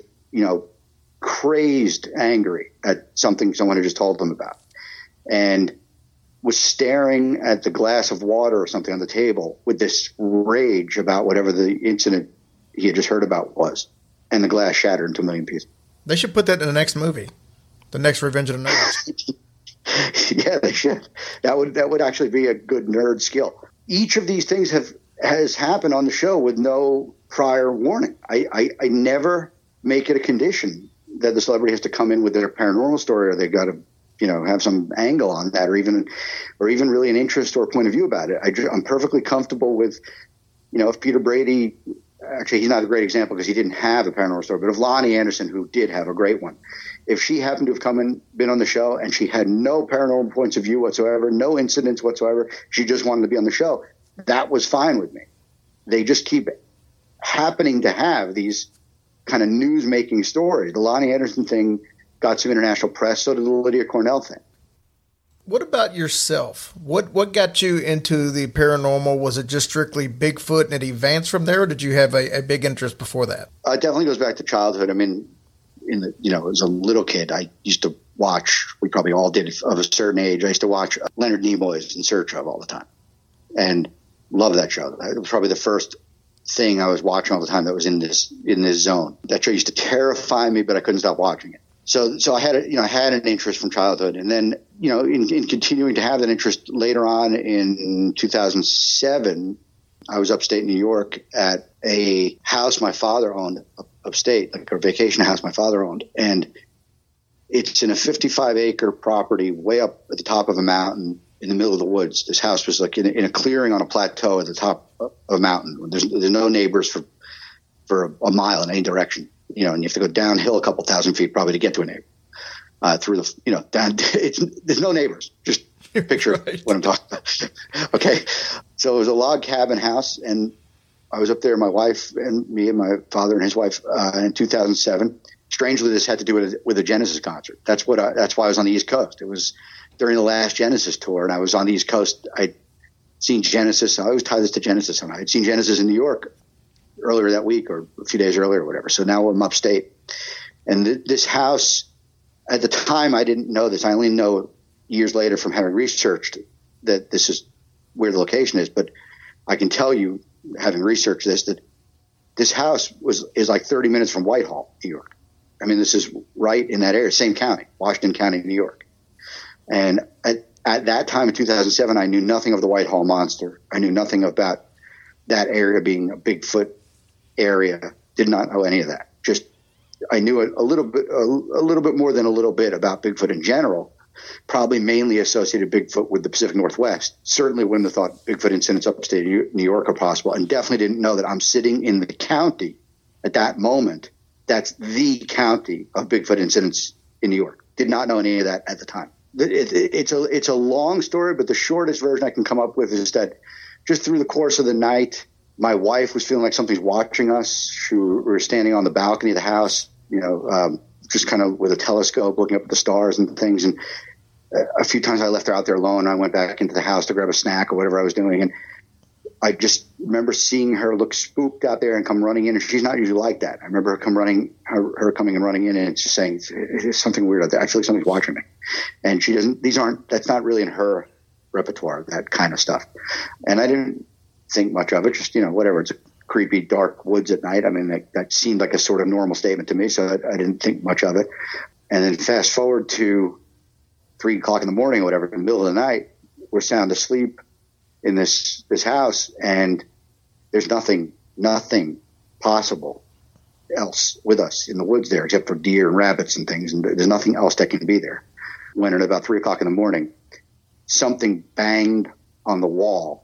crazed angry at something someone had just told him about, and was staring at the glass of water or something on the table with this rage about whatever the incident he had just heard about was, and the glass shattered into a million pieces. They should put that in the next movie, the next Revenge of the Nerds. Yeah, they should. That would actually be a good nerd skill. Each of these things has happened on the show with no prior warning. I never make it a condition that the celebrity has to come in with their paranormal story, or they've got to have some angle on that, or even really an interest or point of view about it. I'm perfectly comfortable with, if Peter Brady, actually he's not a great example because he didn't have a paranormal story, but if Lonnie Anderson, who did have a great one, if she happened to have been on the show and she had no paranormal points of view whatsoever, no incidents whatsoever, she just wanted to be on the show, that was fine with me. They just keep happening to have these kind of news-making stories. The Lonnie Anderson thing got some international press, so did the Lydia Cornell thing. What about yourself? What got you into the paranormal? Was it just strictly Bigfoot and it advanced from there, or did you have a big interest before that? It definitely goes back to childhood. I mean, as a little kid, I used to watch, we probably all did of a certain age, I used to watch Leonard Nimoy's In Search of all the time and love that show. It was probably the first thing I was watching all the time that was in this zone. That show used to terrify me, but I couldn't stop watching it. So I had an interest from childhood, and then in continuing to have that interest later on in 2007, I was upstate New York at a house my father owned upstate, like a vacation house my father owned, and it's in a 55-acre property way up at the top of a mountain in the middle of the woods. This house was like in a clearing on a plateau at the top of a mountain. There's no neighbors for a mile in any direction. And you have to go downhill a couple thousand feet probably to get to a neighbor. Through the, there's no neighbors. Just picture right. What I'm talking about. Okay. So it was a log cabin house, and I was up there, my wife and me and my father and his wife, in 2007. Strangely, this had to do with a Genesis concert. That's why I was on the East Coast. It was during the last Genesis tour, and I was on the East Coast. I'd seen Genesis. I always tie this to Genesis. And I'd seen Genesis in New York earlier that week or a few days earlier or whatever. So now I'm upstate. And this house, at the time, I didn't know this. I only know years later from having researched that this is where the location is. But I can tell you, having researched this, that this house is like 30 minutes from Whitehall, New York. I mean, this is right in that area, same county, Washington County, New York. And at that time in 2007, I knew nothing of the Whitehall Monster. I knew nothing about that area being a Bigfoot area. Did not know any of that. Just I knew a little bit more than a little bit about Bigfoot in general. Probably mainly associated Bigfoot with the Pacific Northwest. Certainly wouldn't have thought Bigfoot incidents upstate New York are possible, and definitely didn't know that I'm sitting in the county at that moment, that's the county of Bigfoot incidents in New York. Did not know any of that at the time. It's a long story, but the shortest version I can come up with is that just through the course of the night, my wife was feeling like something's watching us. We were standing on the balcony of the house, just kind of with a telescope looking up at the stars and things. And a few times I left her out there alone. I went back into the house to grab a snack or whatever I was doing. And I just remember seeing her look spooked out there and come running in. And she's not usually like that. I remember her coming and running in and just saying, it's something weird out there. I feel like something's watching me. And she doesn't, that's not really in her repertoire, that kind of stuff. And I didn't think much of it, just, whatever. It's a creepy, dark woods at night. I mean, that seemed like a sort of normal statement to me. So I didn't think much of it. And then fast forward to 3 o'clock in the morning or whatever, in the middle of the night, we're sound asleep in this house, and there's nothing possible else with us in the woods there except for deer and rabbits and things, and there's nothing else that can be there. When at about 3 o'clock in the morning, something banged on the wall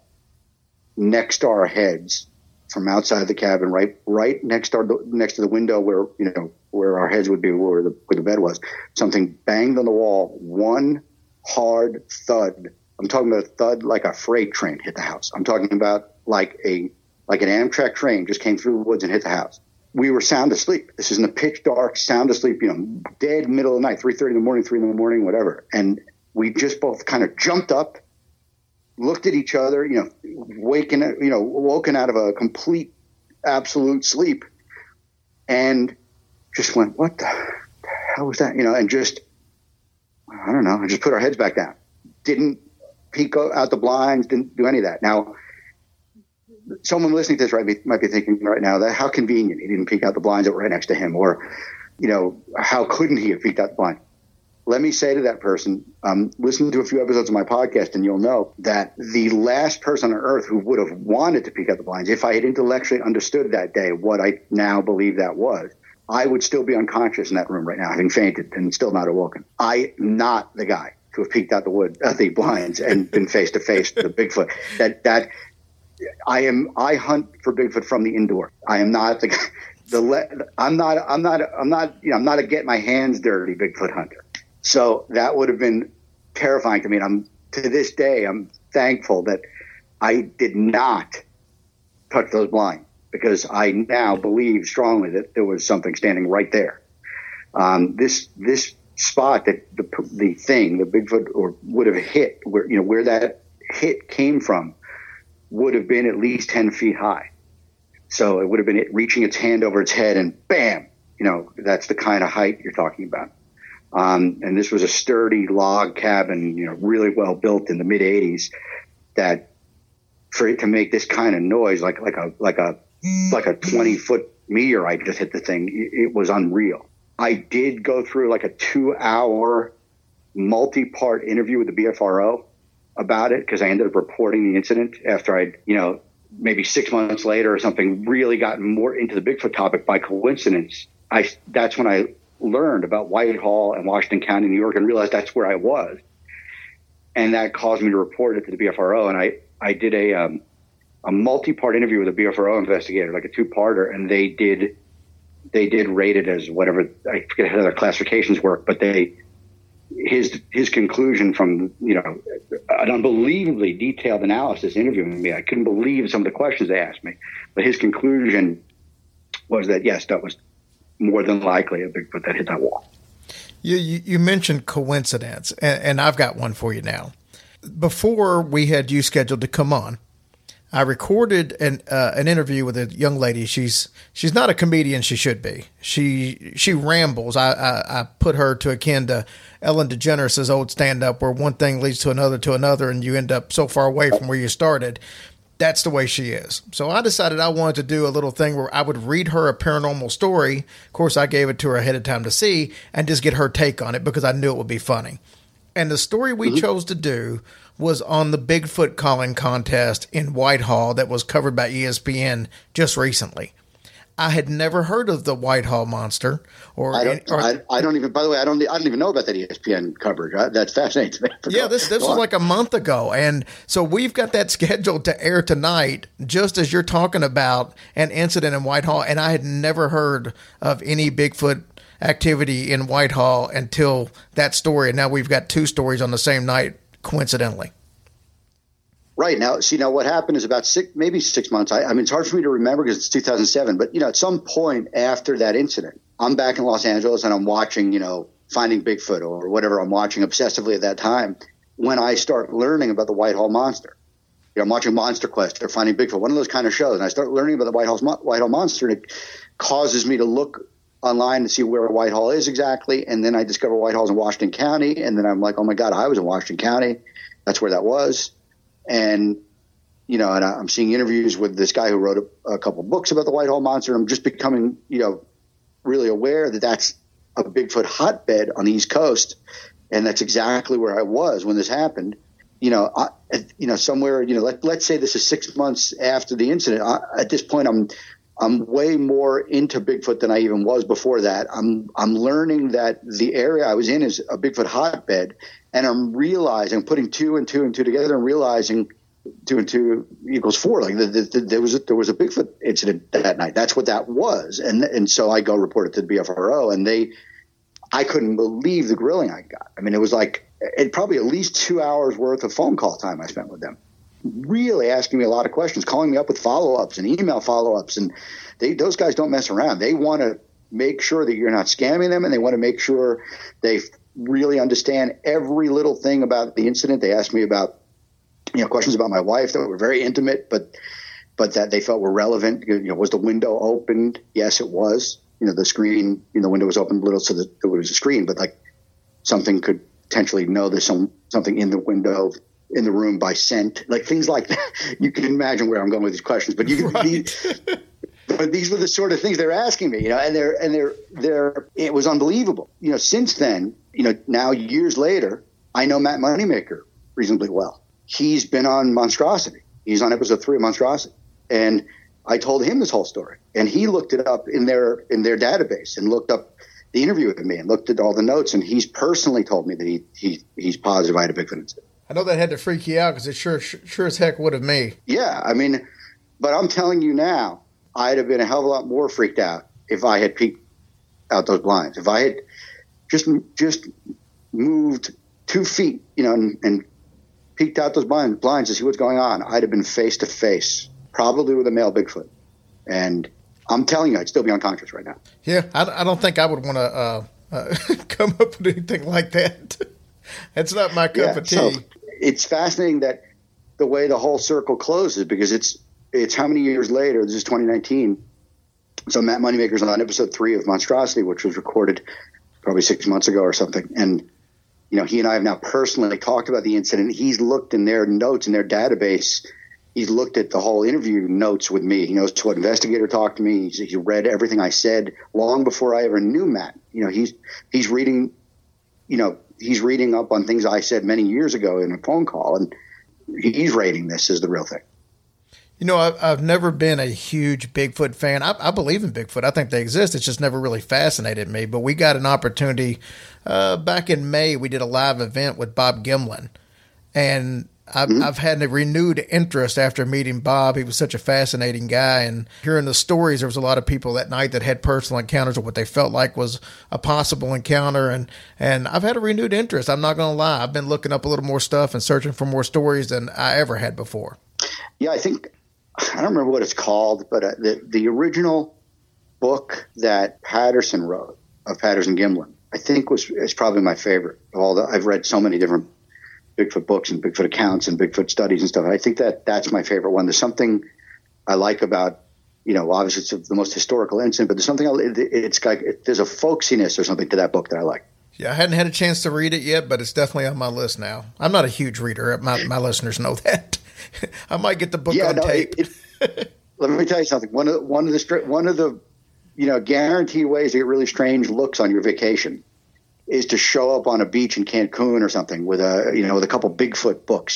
next to our heads from outside the cabin, right next to the window where our heads would be, where the bed was. Something banged on the wall, one hard thud. I'm talking about a thud like a freight train hit the house. I'm talking about like an Amtrak train just came through the woods and hit the house. We were sound asleep. This is in the pitch dark, sound asleep, dead middle of the night, 3:30 in the morning, 3 in the morning, whatever. And we just both kind of jumped up, looked at each other, woken out of a complete, absolute sleep, and just went, what the hell was that? And just, I don't know, just put our heads back down. Didn't peek out the blinds, didn't do any of that. Now, someone listening to this might be thinking right now that how convenient he didn't peek out the blinds that were right next to him, or, how couldn't he have peeked out the blind? Let me say to that person, listen to a few episodes of my podcast and you'll know that the last person on earth who would have wanted to peek out the blinds, if I had intellectually understood that day what I now believe that was, I would still be unconscious in that room right now, having fainted and still not awoken. I'm not the guy to have peeked out the blinds and been face to face with the Bigfoot. I hunt for Bigfoot from the indoor. I am not the guy. I'm not a get my hands dirty Bigfoot hunter. So that would have been terrifying to me. And to this day, I'm thankful that I did not touch those blinds, because I now believe strongly that there was something standing right there. This spot that the Bigfoot would have hit, where that hit came from, would have been at least 10 feet high. So it would have been it reaching its hand over its head and bam, that's the kind of height you're talking about. And this was a sturdy log cabin, really well built in the mid 80s, that for it to make this kind of noise, like a 20-foot meteorite just hit the thing, it was unreal. I did go through like a 2-hour multi-part interview with the BFRO about it, because I ended up reporting the incident after I'd, maybe 6 months later or something, really gotten more into the Bigfoot topic by coincidence. That's when I learned about Whitehall and Washington County, New York, and realized that's where I was. And that caused me to report it to the BFRO. And I did a multi-part interview with a BFRO investigator, like a 2-parter, and they did rate it as whatever, I forget how their classifications work, but his conclusion from, an unbelievably detailed analysis interviewing me, I couldn't believe some of the questions they asked me, but his conclusion was that, yes, that was more than likely a Bigfoot that hit that wall. You mentioned coincidence, and I've got one for you now. Before we had you scheduled to come on, I recorded an interview with a young lady. She's not a comedian. She should be. She rambles. I put her to akin to Ellen DeGeneres' old stand-up, where one thing leads to another, and you end up so far away from where you started. That's the way she is. So I decided I wanted to do a little thing where I would read her a paranormal story. Of course, I gave it to her ahead of time to see, and just get her take on it, because I knew it would be funny. And the story we chose to do was on the Bigfoot calling contest in Whitehall that was covered by ESPN just recently. I had never heard of the Whitehall Monster. I don't even. By the way, I don't even know about that ESPN coverage. That's fascinating to me. Yeah, this was like a month ago, and so we've got that scheduled to air tonight. Just as you're talking about an incident in Whitehall, and I had never heard of any Bigfoot activity in Whitehall until that story, and now we've got 2 stories on the same night, coincidentally. Right. Now, what happened is about 6 months. I mean, it's hard for me to remember because it's 2007. But, at some point after that incident, I'm back in Los Angeles and I'm watching, Finding Bigfoot or whatever I'm watching obsessively at that time when I start learning about the Whitehall Monster. I'm watching Monster Quest or Finding Bigfoot, one of those kind of shows. And I start learning about the Whitehall Monster, and it causes me to look online to see where Whitehall is exactly. And then I discover Whitehall's in Washington County. And then I'm like, oh, my God, I was in Washington County. That's where that was. And, and I'm seeing interviews with this guy who wrote a couple books about the Whitehall Monster. I'm just becoming, really aware that that's a Bigfoot hotbed on the East Coast. And that's exactly where I was when this happened. Somewhere, let's say this is 6 months after the incident. At this point, I'm way more into Bigfoot than I even was before that. I'm learning that the area I was in is a Bigfoot hotbed. And I'm realizing, putting 2 and 2 and 2 together and realizing 2 and 2 equals 4. Like there was a Bigfoot incident that night. That's what that was. And so I go report it to the BFRO, and I couldn't believe the grilling I got. I mean, it was like probably at least 2 hours worth of phone call time I spent with them, really asking me a lot of questions, calling me up with follow-ups and email follow-ups. And those guys don't mess around. They want to make sure that you're not scamming them, and they want to make sure they really understand every little thing about the incident. They asked me about, questions about my wife that were very intimate, but that they felt were relevant. Was the window opened? Yes, it was. The screen, the window was open a little so that it was a screen, but like something could potentially know there's something in the window, in the room by scent, like things like that. You can imagine where I'm going with these questions, but but these were the sort of things they're asking me, and it was unbelievable. Since then, now years later, I know Matt Moneymaker reasonably well. He's been on Monstrosity. He's on episode 3 of Monstrosity. And I told him this whole story, and he looked it up in their database and looked up the interview with me and looked at all the notes. And he's personally told me that he's positive I had a Bigfoot incident. I know that had to freak you out because it sure as heck would have me. Yeah. I mean, but I'm telling you now, I'd have been a hell of a lot more freaked out if I had peeked out those blinds. If I had just moved 2 feet, and peeked out those blinds to see what's going on, I'd have been face to face, probably with a male Bigfoot. And I'm telling you, I'd still be unconscious right now. Yeah, I don't think I would want to come up with anything like that. That's not my cup of tea. So it's fascinating that the way the whole circle closes, because it's how many years later? This is 2019. So Matt Moneymaker's on episode 3 of Monstrosity, which was recorded probably 6 months ago or something. And, he and I have now personally talked about the incident. He's looked in their notes, in their database. He's looked at the whole interview notes with me. He knows what investigator talked to me. He read everything I said long before I ever knew Matt. He's reading, he's reading up on things I said many years ago in a phone call, and he's rating this as the real thing. I've never been a huge Bigfoot fan. I believe in Bigfoot. I think they exist. It's just never really fascinated me. But we got an opportunity back in May. We did a live event with Bob Gimlin. And I've had a renewed interest after meeting Bob. He was such a fascinating guy. And hearing the stories, there was a lot of people that night that had personal encounters of what they felt like was a possible encounter. And I've had a renewed interest. I'm not going to lie. I've been looking up a little more stuff and searching for more stories than I ever had before. Yeah, I don't remember what it's called, but the original book that Patterson wrote, of Patterson Gimlin, I think is probably my favorite of all I've read so many different Bigfoot books and Bigfoot accounts and Bigfoot studies and stuff. I think that's my favorite one. There's something I like about, obviously it's the most historical incident, but there's something, it's like, there's a folksiness or something to that book that I like. Yeah, I hadn't had a chance to read it yet, but it's definitely on my list now. I'm not a huge reader. My listeners know that. I might get the book on tape. Let me tell you something. One of the guaranteed ways to get really strange looks on your vacation is to show up on a beach in Cancun or something with a couple Bigfoot books.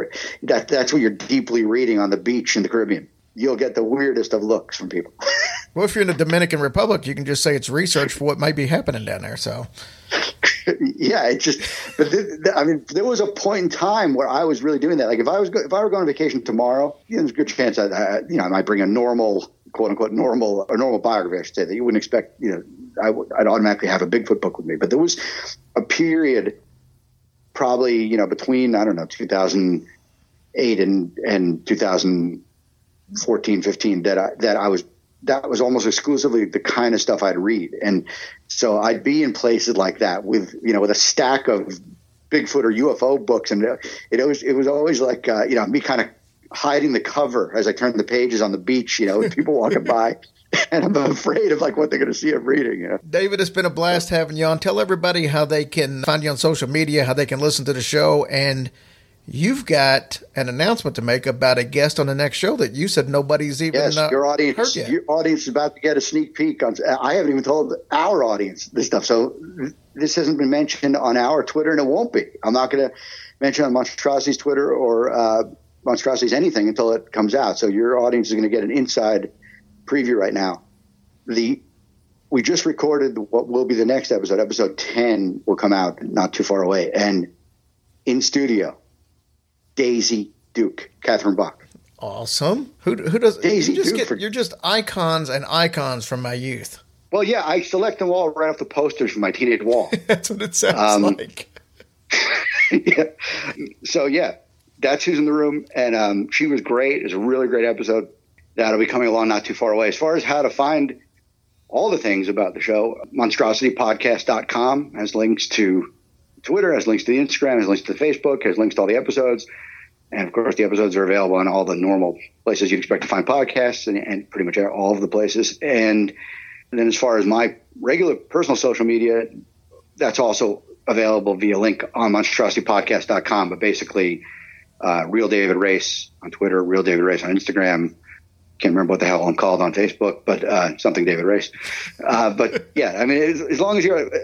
That's what you're deeply reading on the beach in the Caribbean. You'll get the weirdest of looks from people. Well, if you're in the Dominican Republic, you can just say it's research for what might be happening down there. So, yeah, it just. But I mean, there was a point in time where I was really doing that. Like if I were going on vacation tomorrow, there's a good chance I might bring a normal, quote unquote, normal biography. I should say that you wouldn't expect. I'd automatically have a Bigfoot book with me. But there was a period, probably between 2008 and 2014, 15 that was almost exclusively the kind of stuff I'd read. And so I'd be in places like that with a stack of Bigfoot or UFO books. And it was always like, me kind of hiding the cover as I turned the pages on the beach, with people walking by, and I'm afraid of what they're going to see I'm reading. David, it's been a blast having you on. Tell everybody how they can find you on social media, how they can listen to the show. And you've got an announcement to make about a guest on the next show that you said nobody's even your audience, heard yet. Your audience is about to get a sneak peek. I haven't even told our audience this stuff. So this hasn't been mentioned on our Twitter, and it won't be. I'm not going to mention on Monstrosity's Twitter or Monstrosity's anything until it comes out. So your audience is going to get an inside preview right now. We just recorded what will be the next episode. Episode 10 will come out not too far away. And in studio, Daisy Duke, Catherine Bach. Awesome. Who does Daisy Duke? Duke? You're just icons and icons from my youth. Well, yeah, I select them all right off the posters from my teenage wall. That's what it sounds like. Yeah. So, yeah, that's who's in the room. And she was great. It was a really great episode. That'll be coming along not too far away. As far as how to find all the things about the show, monstrositypodcast.com has links to Twitter, has links to the Instagram, has links to the Facebook, has links to all the episodes. And, of course, the episodes are available on all the normal places you'd expect to find podcasts and pretty much all of the places. And then as far as my regular personal social media, that's also available via link on monstrositypodcast.com. But basically, Real David Race on Twitter, Real David Race on Instagram. Can't remember what the hell I'm called on Facebook, but something David Race. But yeah, I mean, as long as you're at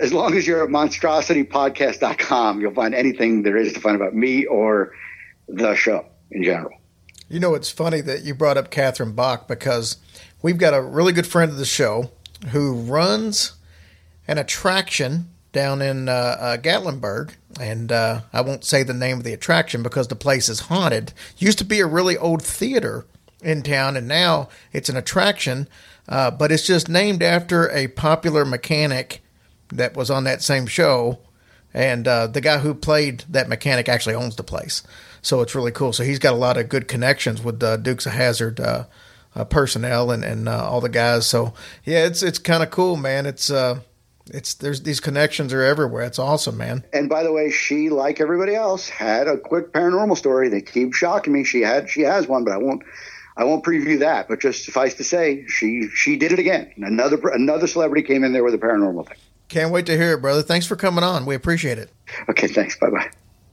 monstrositypodcast.com, you'll find anything there is to find about me or the show in general. It's funny that you brought up Catherine Bach, because we've got a really good friend of the show who runs an attraction down in Gatlinburg. And I won't say the name of the attraction because the place is haunted. Used to be a really old theater in town, and now it's an attraction, but it's just named after a popular mechanic that was on that same show, and the guy who played that mechanic actually owns the place, so it's really cool. So he's got a lot of good connections with Dukes of Hazzard personnel and all the guys. So yeah, it's kind of cool, man. There's these connections are everywhere. It's awesome, man. And by the way, she, like everybody else, had a quick paranormal story. They keep shocking me. She has one, but I won't preview that, but just suffice to say, she did it again. Another celebrity came in there with a paranormal thing. Can't wait to hear it, brother. Thanks for coming on. We appreciate it. Okay, thanks. Bye-bye.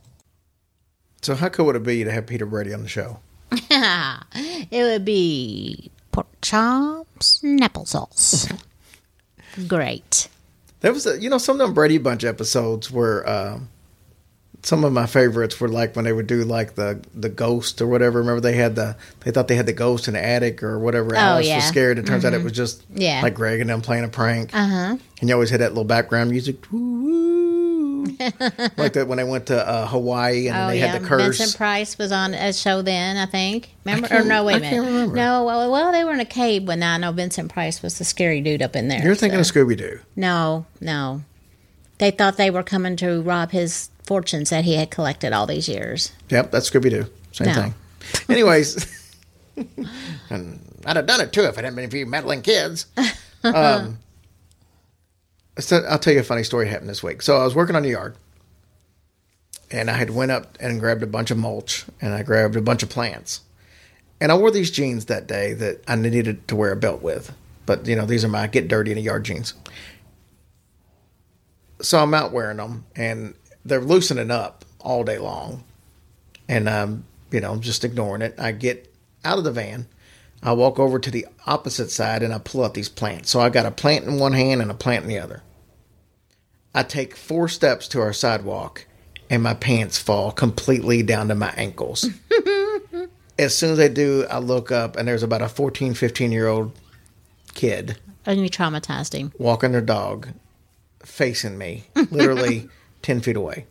So how cool would it be to have Peter Brady on the show? It would be pork chops and applesauce. Great. There was some of them Brady Bunch episodes were some of my favorites were like when they would do like the ghost or whatever. Remember they thought they had the ghost in the attic or whatever. Alice was scared. It turns out it was just like Greg and them playing a prank. Uh-huh. And you always had that little background music. Like that when they went to Hawaii and they had the curse. Vincent Price was on a show then, I think. Remember? Wait a minute. I can't remember. No, well, they were in a cave, but now I know Vincent Price was the scary dude up in there. You're thinking of Scooby-Doo. No. They thought they were coming to rob his fortunes that he had collected all these years. Yep, that's Scooby-Doo. Same thing. Anyways, and I'd have done it too if it hadn't been for you meddling kids. So I'll tell you a funny story that happened this week. So I was working on the yard, and I had went up and grabbed a bunch of mulch, and I grabbed a bunch of plants. And I wore these jeans that day that I needed to wear a belt with. But, these are my get dirty in the yard jeans. So I'm out wearing them, and they're loosening up all day long. And I'm, just ignoring it. I get out of the van. I walk over to the opposite side, and I pull out these plants. So I got a plant in one hand and a plant in the other. I take 4 steps to our sidewalk, and my pants fall completely down to my ankles. As soon as I do, I look up, and there's about a 14, 15-year-old kid. And you traumatized him. Walking their dog, facing me, literally 10 feet away.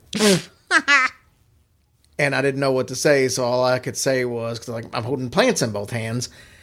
And I didn't know what to say, so all I could say was, because I'm holding plants in both hands,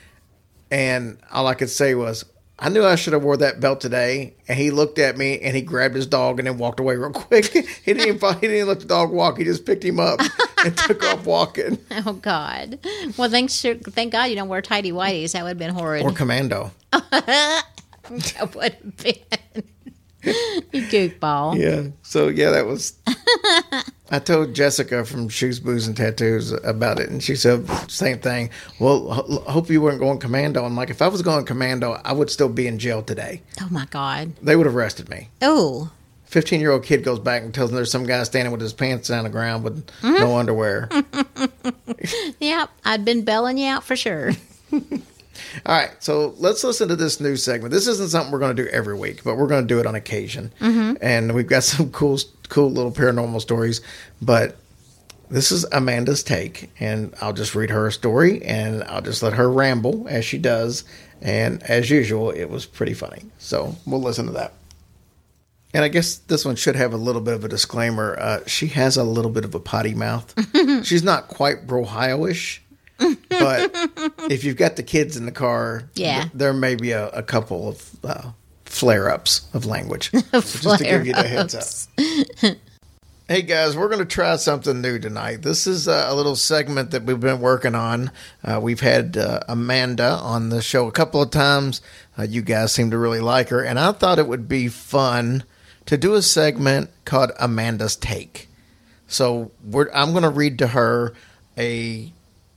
and all I could say was, I knew I should have wore that belt today. And he looked at me, and he grabbed his dog and then walked away real quick. He didn't let the dog walk. He just picked him up and took off walking. Oh, God. Well, thank God you don't wear tighty whities. That would have been horrid. Or commando. That would have been. You goofball. Yeah. So, yeah, that was... I told Jessica from Shoes, Booze, and Tattoos about it, and she said same thing. Well, hope you weren't going commando. I'm like, if I was going commando, I would still be in jail today. Oh, my God. They would have arrested me. Oh. 15-year-old kid goes back and tells them there's some guy standing with his pants down the ground with no underwear. Yep. I'd been bailing you out for sure. All right, so let's listen to this new segment. This isn't something we're going to do every week, but we're going to do it on occasion. And we've got some cool little paranormal stories, but this is Amanda's take, and I'll just read her a story, and I'll just let her ramble as she does. And as usual, it was pretty funny. So we'll listen to that. And I guess this one should have a little bit of a disclaimer. She has a little bit of a potty mouth. She's not quite Brohio-ish. But if you've got the kids in the car, there may be a couple of flare-ups of language. So just to give you the heads up. Hey, guys, we're going to try something new tonight. This is a little segment that we've been working on. We've had Amanda on the show a couple of times. You guys seem to really like her. And I thought it would be fun to do a segment called Amanda's Take. So I'm going to read to her I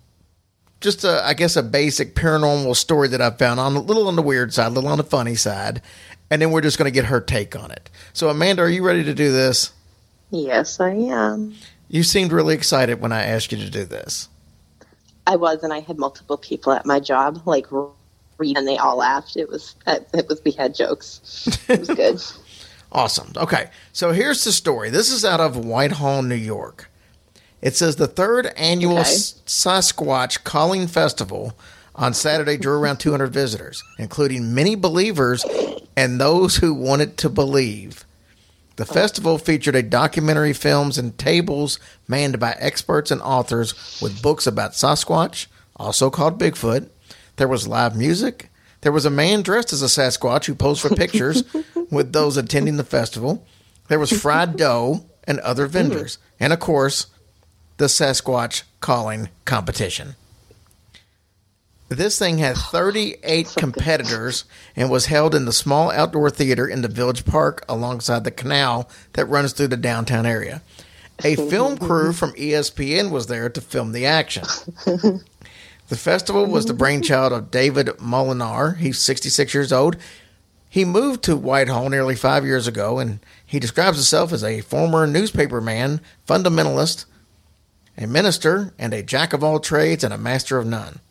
guess a basic paranormal story that I found a little on the weird side, a little on the funny side, and then we're just going to get her take on it. So, Amanda, are you ready to do this? Yes, I am. You seemed really excited when I asked you to do this. I was, and I had multiple people at my job, read, and they all laughed. We had jokes. It was good. Awesome. Okay, so here's the story. This is out of Whitehall, New York. It says the third annual Sasquatch Calling Festival on Saturday drew around 200 visitors, including many believers and those who wanted to believe. The festival featured a documentary films and tables manned by experts and authors with books about Sasquatch, also called Bigfoot. There was live music. There was a man dressed as a Sasquatch who posed for pictures with those attending the festival. There was fried dough and other vendors. And, of course, the Sasquatch calling competition. This thing had 38 competitors and was held in the small outdoor theater in the Village Park alongside the canal that runs through the downtown area. A film crew from ESPN was there to film the action. The festival was the brainchild of David Molinar. He's 66 years old. He moved to Whitehall nearly 5 years ago, and he describes himself as a former newspaper man, fundamentalist, a minister, and a jack of all trades and a master of none.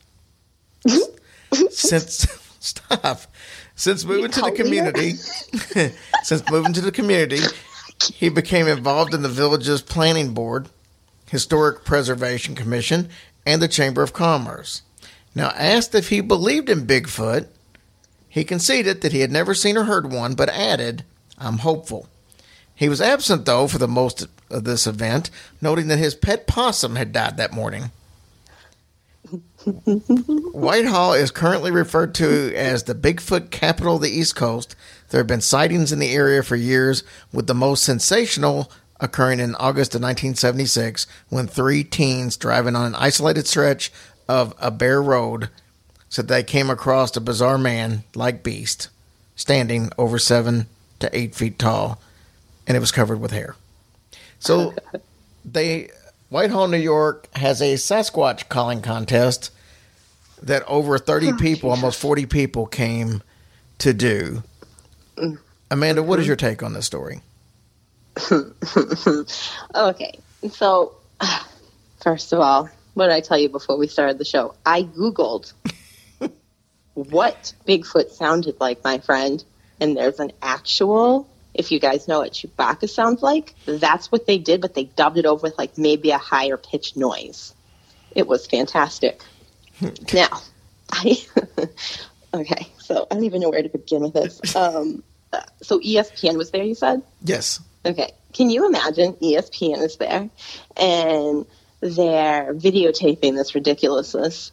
Since moving to the community, he became involved in the village's planning board, Historic Preservation Commission, and the Chamber of Commerce. Now, asked if he believed in Bigfoot, he conceded that he had never seen or heard one, but added, "I'm hopeful." He was absent, though, for the most of this event, noting that his pet possum had died that morning. Whitehall is currently referred to as the Bigfoot capital of the East Coast. There have been sightings in the area for years, with the most sensational occurring in August of 1976 when 3 teens driving on an isolated stretch of a bare road said they came across a bizarre man-like beast standing over 7 to 8 feet tall, and it was covered with hair. So Whitehall, New York has a Sasquatch calling contest that over 30 people, almost 40 people came to do. Amanda, what is your take on this story? Okay. So, first of all, what did I tell you before we started the show? I Googled what Bigfoot sounded like, my friend, and there's an actual, if you guys know what Chewbacca sounds like, that's what they did, but they dubbed it over with maybe a higher pitched noise. It was fantastic. Now, Okay, so I don't even know where to begin with this. So ESPN was there, you said? Yes. Okay. Can you imagine ESPN is there and they're videotaping this ridiculousness.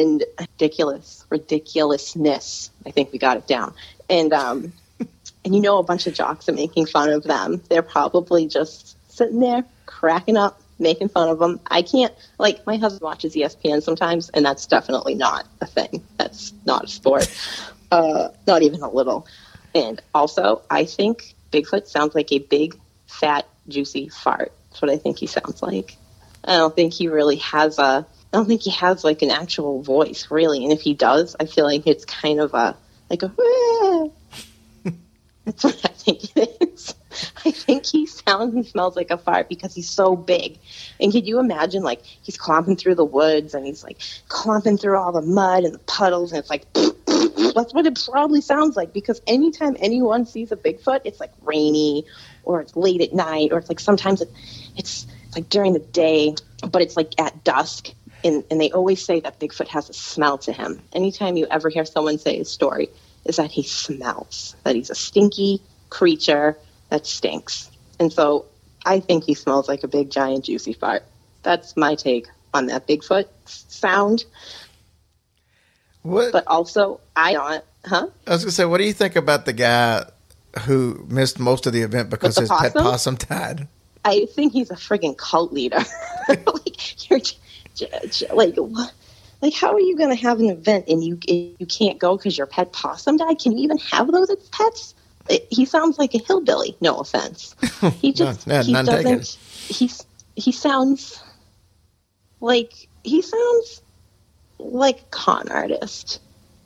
I think we got it down. And you know, a bunch of jocks are making fun of them. They're probably just sitting there cracking up, making fun of them. I can't, like, my husband watches ESPN sometimes, and that's definitely not a thing. That's not a sport. Not even a little. And also, I think Bigfoot sounds like a big, fat, juicy fart. That's what I think he sounds like. I don't think he has like an actual voice, really. And if he does, I feel like it's kind of like a that's what I think it is. I think he sounds and smells like a fart because he's so big. And can you imagine, like, he's clomping through the woods and he's like clomping through all the mud and the puddles, and it's like that's what it probably sounds like, because anytime anyone sees a Bigfoot, it's like rainy or it's late at night, or it's like sometimes it's like during the day, but it's like at dusk. And they always say that Bigfoot has a smell to him. Anytime you ever hear someone say his story, is that he smells, that he's a stinky creature that stinks. And so I think he smells like a big, giant, juicy fart. That's my take on that Bigfoot sound. What? But also, I was going to say, what do you think about the guy who missed most of the event because his pet possum died? I think he's a friggin' cult leader. Like, you're like, what? Like, how are you going to have an event and you can't go because your pet possum died? Can you even have those as pets? He sounds like a hillbilly. No offense. He just he doesn't. He sounds like a con artist.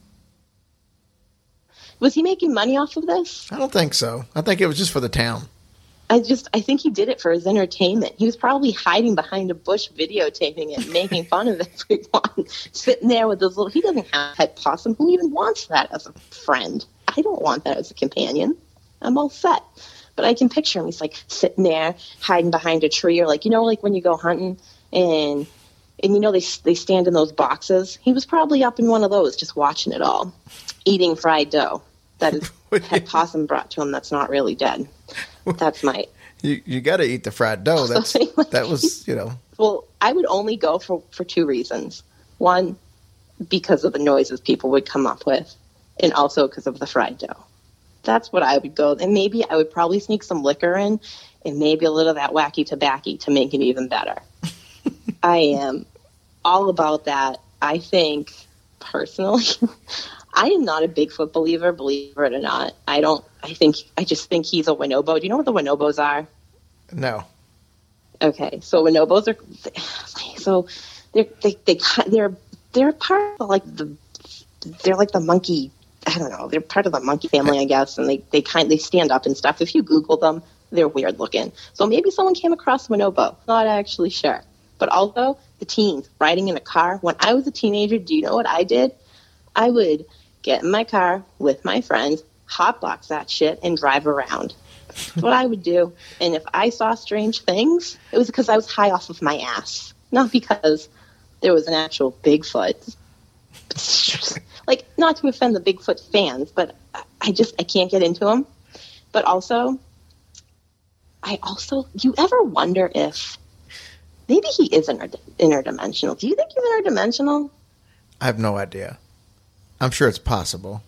Was he making money off of this? I don't think so. I think it was just for the town. I think he did it for his entertainment. He was probably hiding behind a bush videotaping it, making fun of everyone, sitting there with his little, he doesn't have a pet possum. Who even wants that as a friend? I don't want that as a companion. I'm all set. But I can picture him. He's like sitting there, hiding behind a tree, or like, you know, like when you go hunting and you know, they stand in those boxes. He was probably up in one of those, just watching it all, eating fried dough that his pet possum brought to him that's not really dead. That's my... You got to eat the fried dough. That was, you know... Well, I would only go for two reasons. One, because of the noises people would come up with, and also because of the fried dough. That's what I would go. And maybe I would probably sneak some liquor in, and maybe a little of that wacky tobacco to make it even better. I am all about that. I think, personally... I am not a Bigfoot believer, believe it or not. I just think he's a Winobo. Do you know what the Winobos are? No. Okay, so Winobos are, they're part of they're like the monkey. I don't know. They're part of the monkey family, I guess, and they stand up and stuff. If you Google them, they're weird looking. So maybe someone came across Winobo. Not actually sure, but also the teens riding in a car. When I was a teenager, do you know what I did? I would get in my car with my friends, hotbox that shit, and drive around. That's what I would do. And if I saw strange things, it was because I was high off of my ass, not because there was an actual Bigfoot. Like, not to offend the Bigfoot fans, but I can't get into them. But also, you ever wonder if maybe he is interdimensional? Do you think he's interdimensional? I have no idea. I'm sure it's possible.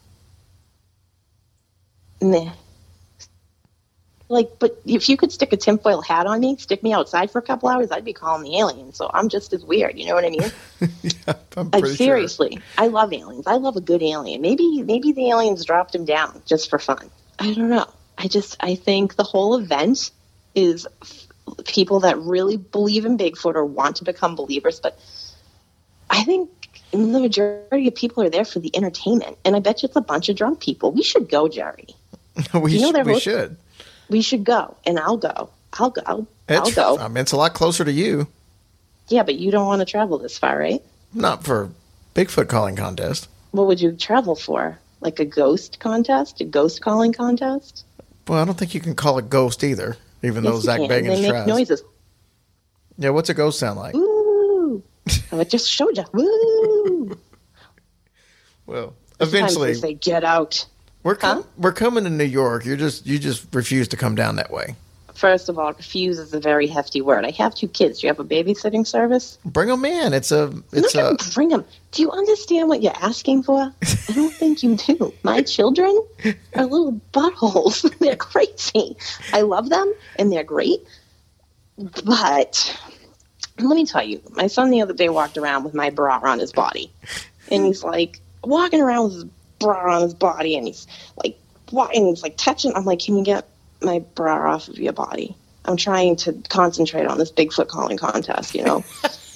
Nah. Like, but if you could stick a tinfoil hat on me, stick me outside for a couple hours, I'd be calling the aliens. So I'm just as weird. You know what I mean? Yeah, I'm pretty seriously, sure. I love aliens. I love a good alien. Maybe the aliens dropped him down just for fun. I don't know. I think the whole event is people that really believe in Bigfoot or want to become believers. But I think the majority of people are there for the entertainment. And I bet you it's a bunch of drunk people. We should go, Jerry. We should. We should go, and I'll go. I'll go. I mean, it's a lot closer to you. Yeah, but you don't want to travel this far, right? Not for Bigfoot calling contest. What would you travel for? Like a ghost contest? A ghost calling contest? Well, I don't think you can call a ghost either, even though Zach Bagans tries. They make noises. Yeah, what's a ghost sound like? Woo! I just showed you. Woo! Well, Eventually, they say, "Get out." We're coming to New York. You just refuse to come down that way. First of all, refuse is a very hefty word. I have 2 kids. Do you have a babysitting service? Bring them in. Bring them. Do you understand what you're asking for? I don't think you do. My children are little buttholes. They're crazy. I love them, and they're great. But let me tell you, my son the other day walked around with my bra on his body. And he's like walking around with his bra on his body, and he's like walking, he's like touching. I'm like, can you get my bra off of your body? I'm trying to concentrate on this Bigfoot calling contest, you know.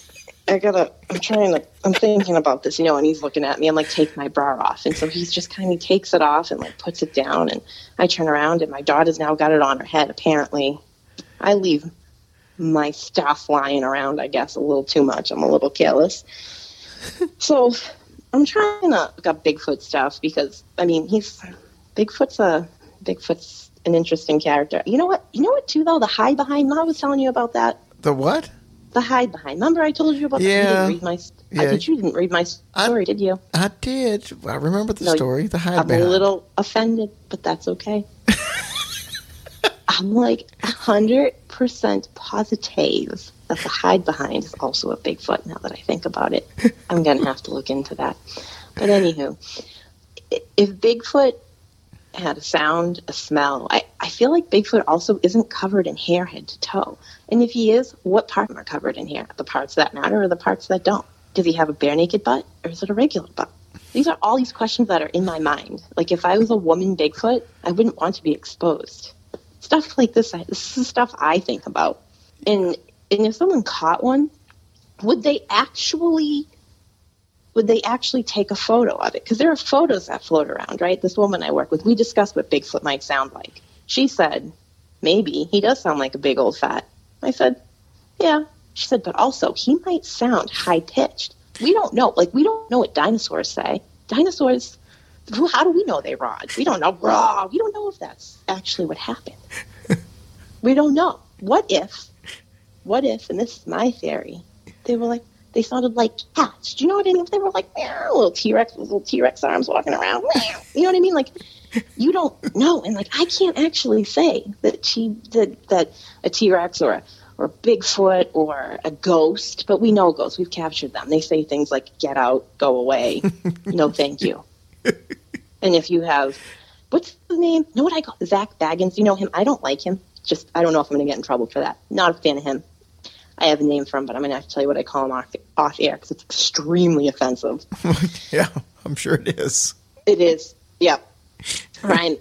I'm thinking about this, you know, and he's looking at me. I'm like, take my bra off. And so he's just kind of takes it off and like puts it down. And I turn around and my daughter's now got it on her head. Apparently I leave my stuff lying around, I guess, a little too much. I'm a little careless. So I'm trying to look up Bigfoot stuff because, I mean, Bigfoot's an interesting character. You know what, too, though? The hide behind. I was telling you about that. The what? The hide behind. Remember I told you about that? You didn't read my story, did you? I did. I remember the story. The hide behind. I'm a little offended, but that's okay. I'm like 100% positive that the hide behind is also a Bigfoot now that I think about it. I'm going to have to look into that. But anywho, if Bigfoot had a sound, a smell, I feel like Bigfoot also isn't covered in hair head to toe. And if he is, what parts are covered in hair? The parts that matter or the parts that don't? Does he have a bare naked butt or is it a regular butt? These are all these questions that are in my mind. Like if I was a woman Bigfoot, I wouldn't want to be exposed. Stuff like this is stuff I think about. And if someone caught one, would they actually take a photo of it? Because there are photos that float around, right? This woman I work with, we discussed what Bigfoot might sound like. She said, maybe he does sound like a big old fat. I said, yeah. She said, but also he might sound high-pitched. We don't know. Like, we don't know what dinosaurs say. Dinosaurs, how do we know they roared? We don't know. We don't know if that's actually what happened. We don't know. What if, and this is my theory, they sounded like cats. Do you know what I mean? They were like, meow, little T-Rex arms walking around. Meow. You know what I mean? Like, you don't know. And, like, I can't actually say that a T-Rex or a Bigfoot or a ghost, but we know ghosts. We've captured them. They say things like, get out, go away, no thank you. And if you have, what's his name? Know what I call Zach Baggins? You know him? I don't like him. I don't know if I'm going to get in trouble for that. Not a fan of him. I have a name for him, but I'm going to have to tell you what I call him off air because it's extremely offensive. Yeah, I'm sure it is. It is. Yeah. Ryan,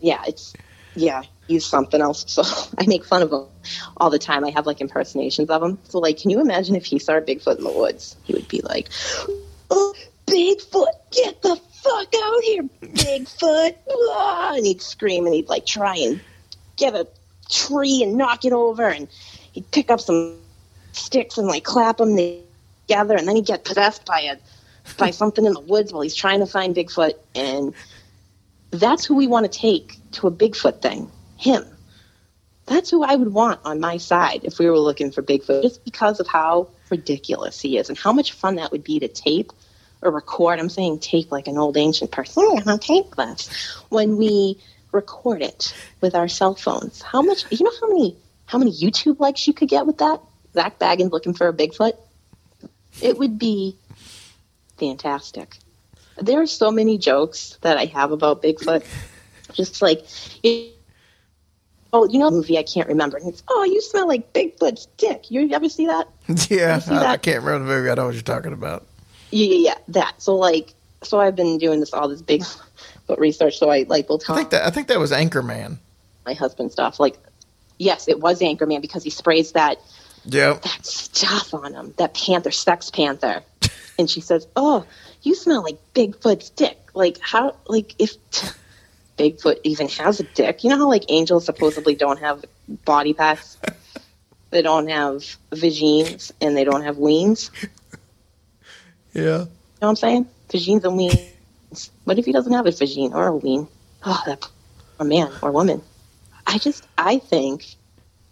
he's something else. So I make fun of him all the time. I have like impersonations of him. So like, can you imagine if he saw Bigfoot in the woods? He would be like, oh, Bigfoot, get the fuck out here, Bigfoot. And he'd scream and he'd like try and get a tree and knock it over. And he'd pick up some sticks and like clap them together. And then he'd get possessed by something in the woods while he's trying to find Bigfoot. And that's who we want to take to a Bigfoot thing. Him. That's who I would want on my side if we were looking for Bigfoot, just because of how ridiculous he is and how much fun that would be to tape or record. I'm saying tape like an old ancient person. I'm going to tape this. When we record it with our cell phones, how much, you know how many YouTube likes you could get with that? Zach Baggins looking for a Bigfoot? It would be fantastic. There are so many jokes that I have about Bigfoot. Just like, you know the movie I can't remember. And it's, you smell like Bigfoot's dick. You ever see that? Yeah, I can't remember the movie. I know what you're talking about. Yeah, that. So I've been doing all this Bigfoot research. So I will tell. I think that was Anchorman. My husband stuff. Like, yes, it was Anchorman because he sprays that stuff on him. That panther, Sex Panther. And she says, "Oh, you smell like Bigfoot's dick." Like how? Like if Bigfoot even has a dick? You know how like angels supposedly don't have body parts? They don't have vagines and they don't have wings. Yeah. You know what I'm saying? Vagines and wings. What if he doesn't have a vagine or a ween? Oh, that poor man or woman. I think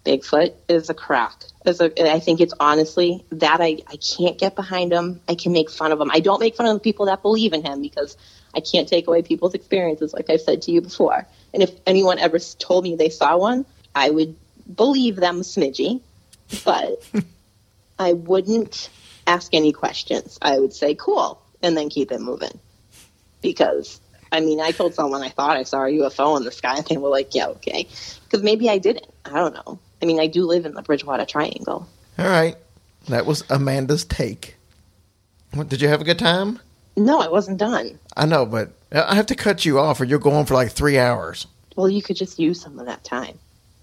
Bigfoot is a crack. I think it's honestly that I can't get behind him. I can make fun of him. I don't make fun of the people that believe in him because I can't take away people's experiences, like I've said to you before. And if anyone ever told me they saw one, I would believe them smidgy, but I wouldn't ask any questions. I would say, cool, and then keep it moving. Because, I mean, I told someone I thought I saw a UFO in the sky, and they were like, yeah, okay. Because maybe I didn't. I don't know. I mean, I do live in the Bridgewater Triangle. All right. That was Amanda's take. What, did you have a good time? No, I wasn't done. I know, but I have to cut you off or you'll go on for like 3 hours. Well, you could just use some of that time.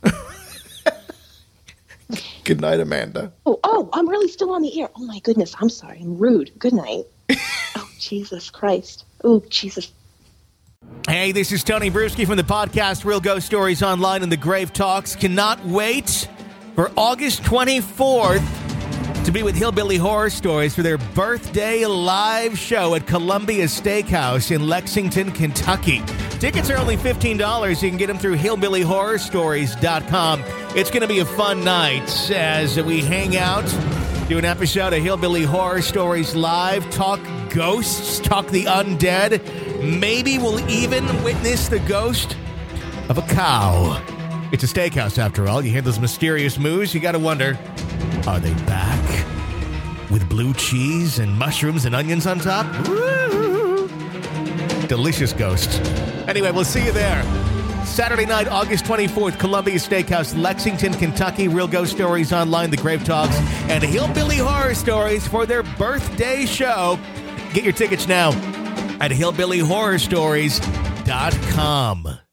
Good night, Amanda. Oh, I'm really still on the air. Oh, my goodness. I'm sorry. I'm rude. Good night. Oh, Jesus Christ. Oh, Jesus. Hey, this is Tony Bruschi from the podcast Real Ghost Stories Online and the Grave Talks. Cannot wait for August 24th to be with Hillbilly Horror Stories for their birthday live show at Columbia Steakhouse in Lexington, Kentucky. Tickets are only $15. You can get them through hillbillyhorrorstories.com. It's going to be a fun night as we hang out, do an episode of Hillbilly Horror Stories Live, talk ghosts, talk the undead. Maybe we'll even witness the ghost of a cow. It's a steakhouse, after all. You hear those mysterious moves, you got to wonder, are they back with blue cheese and mushrooms and onions on top? Woo! Delicious ghosts. Anyway, we'll see you there. Saturday night, August 24th, Columbia Steakhouse, Lexington, Kentucky. Real Ghost Stories Online, The Grave Talks, and Hillbilly Horror Stories for their birthday show. Get your tickets now at hillbillyhorrorstories.com.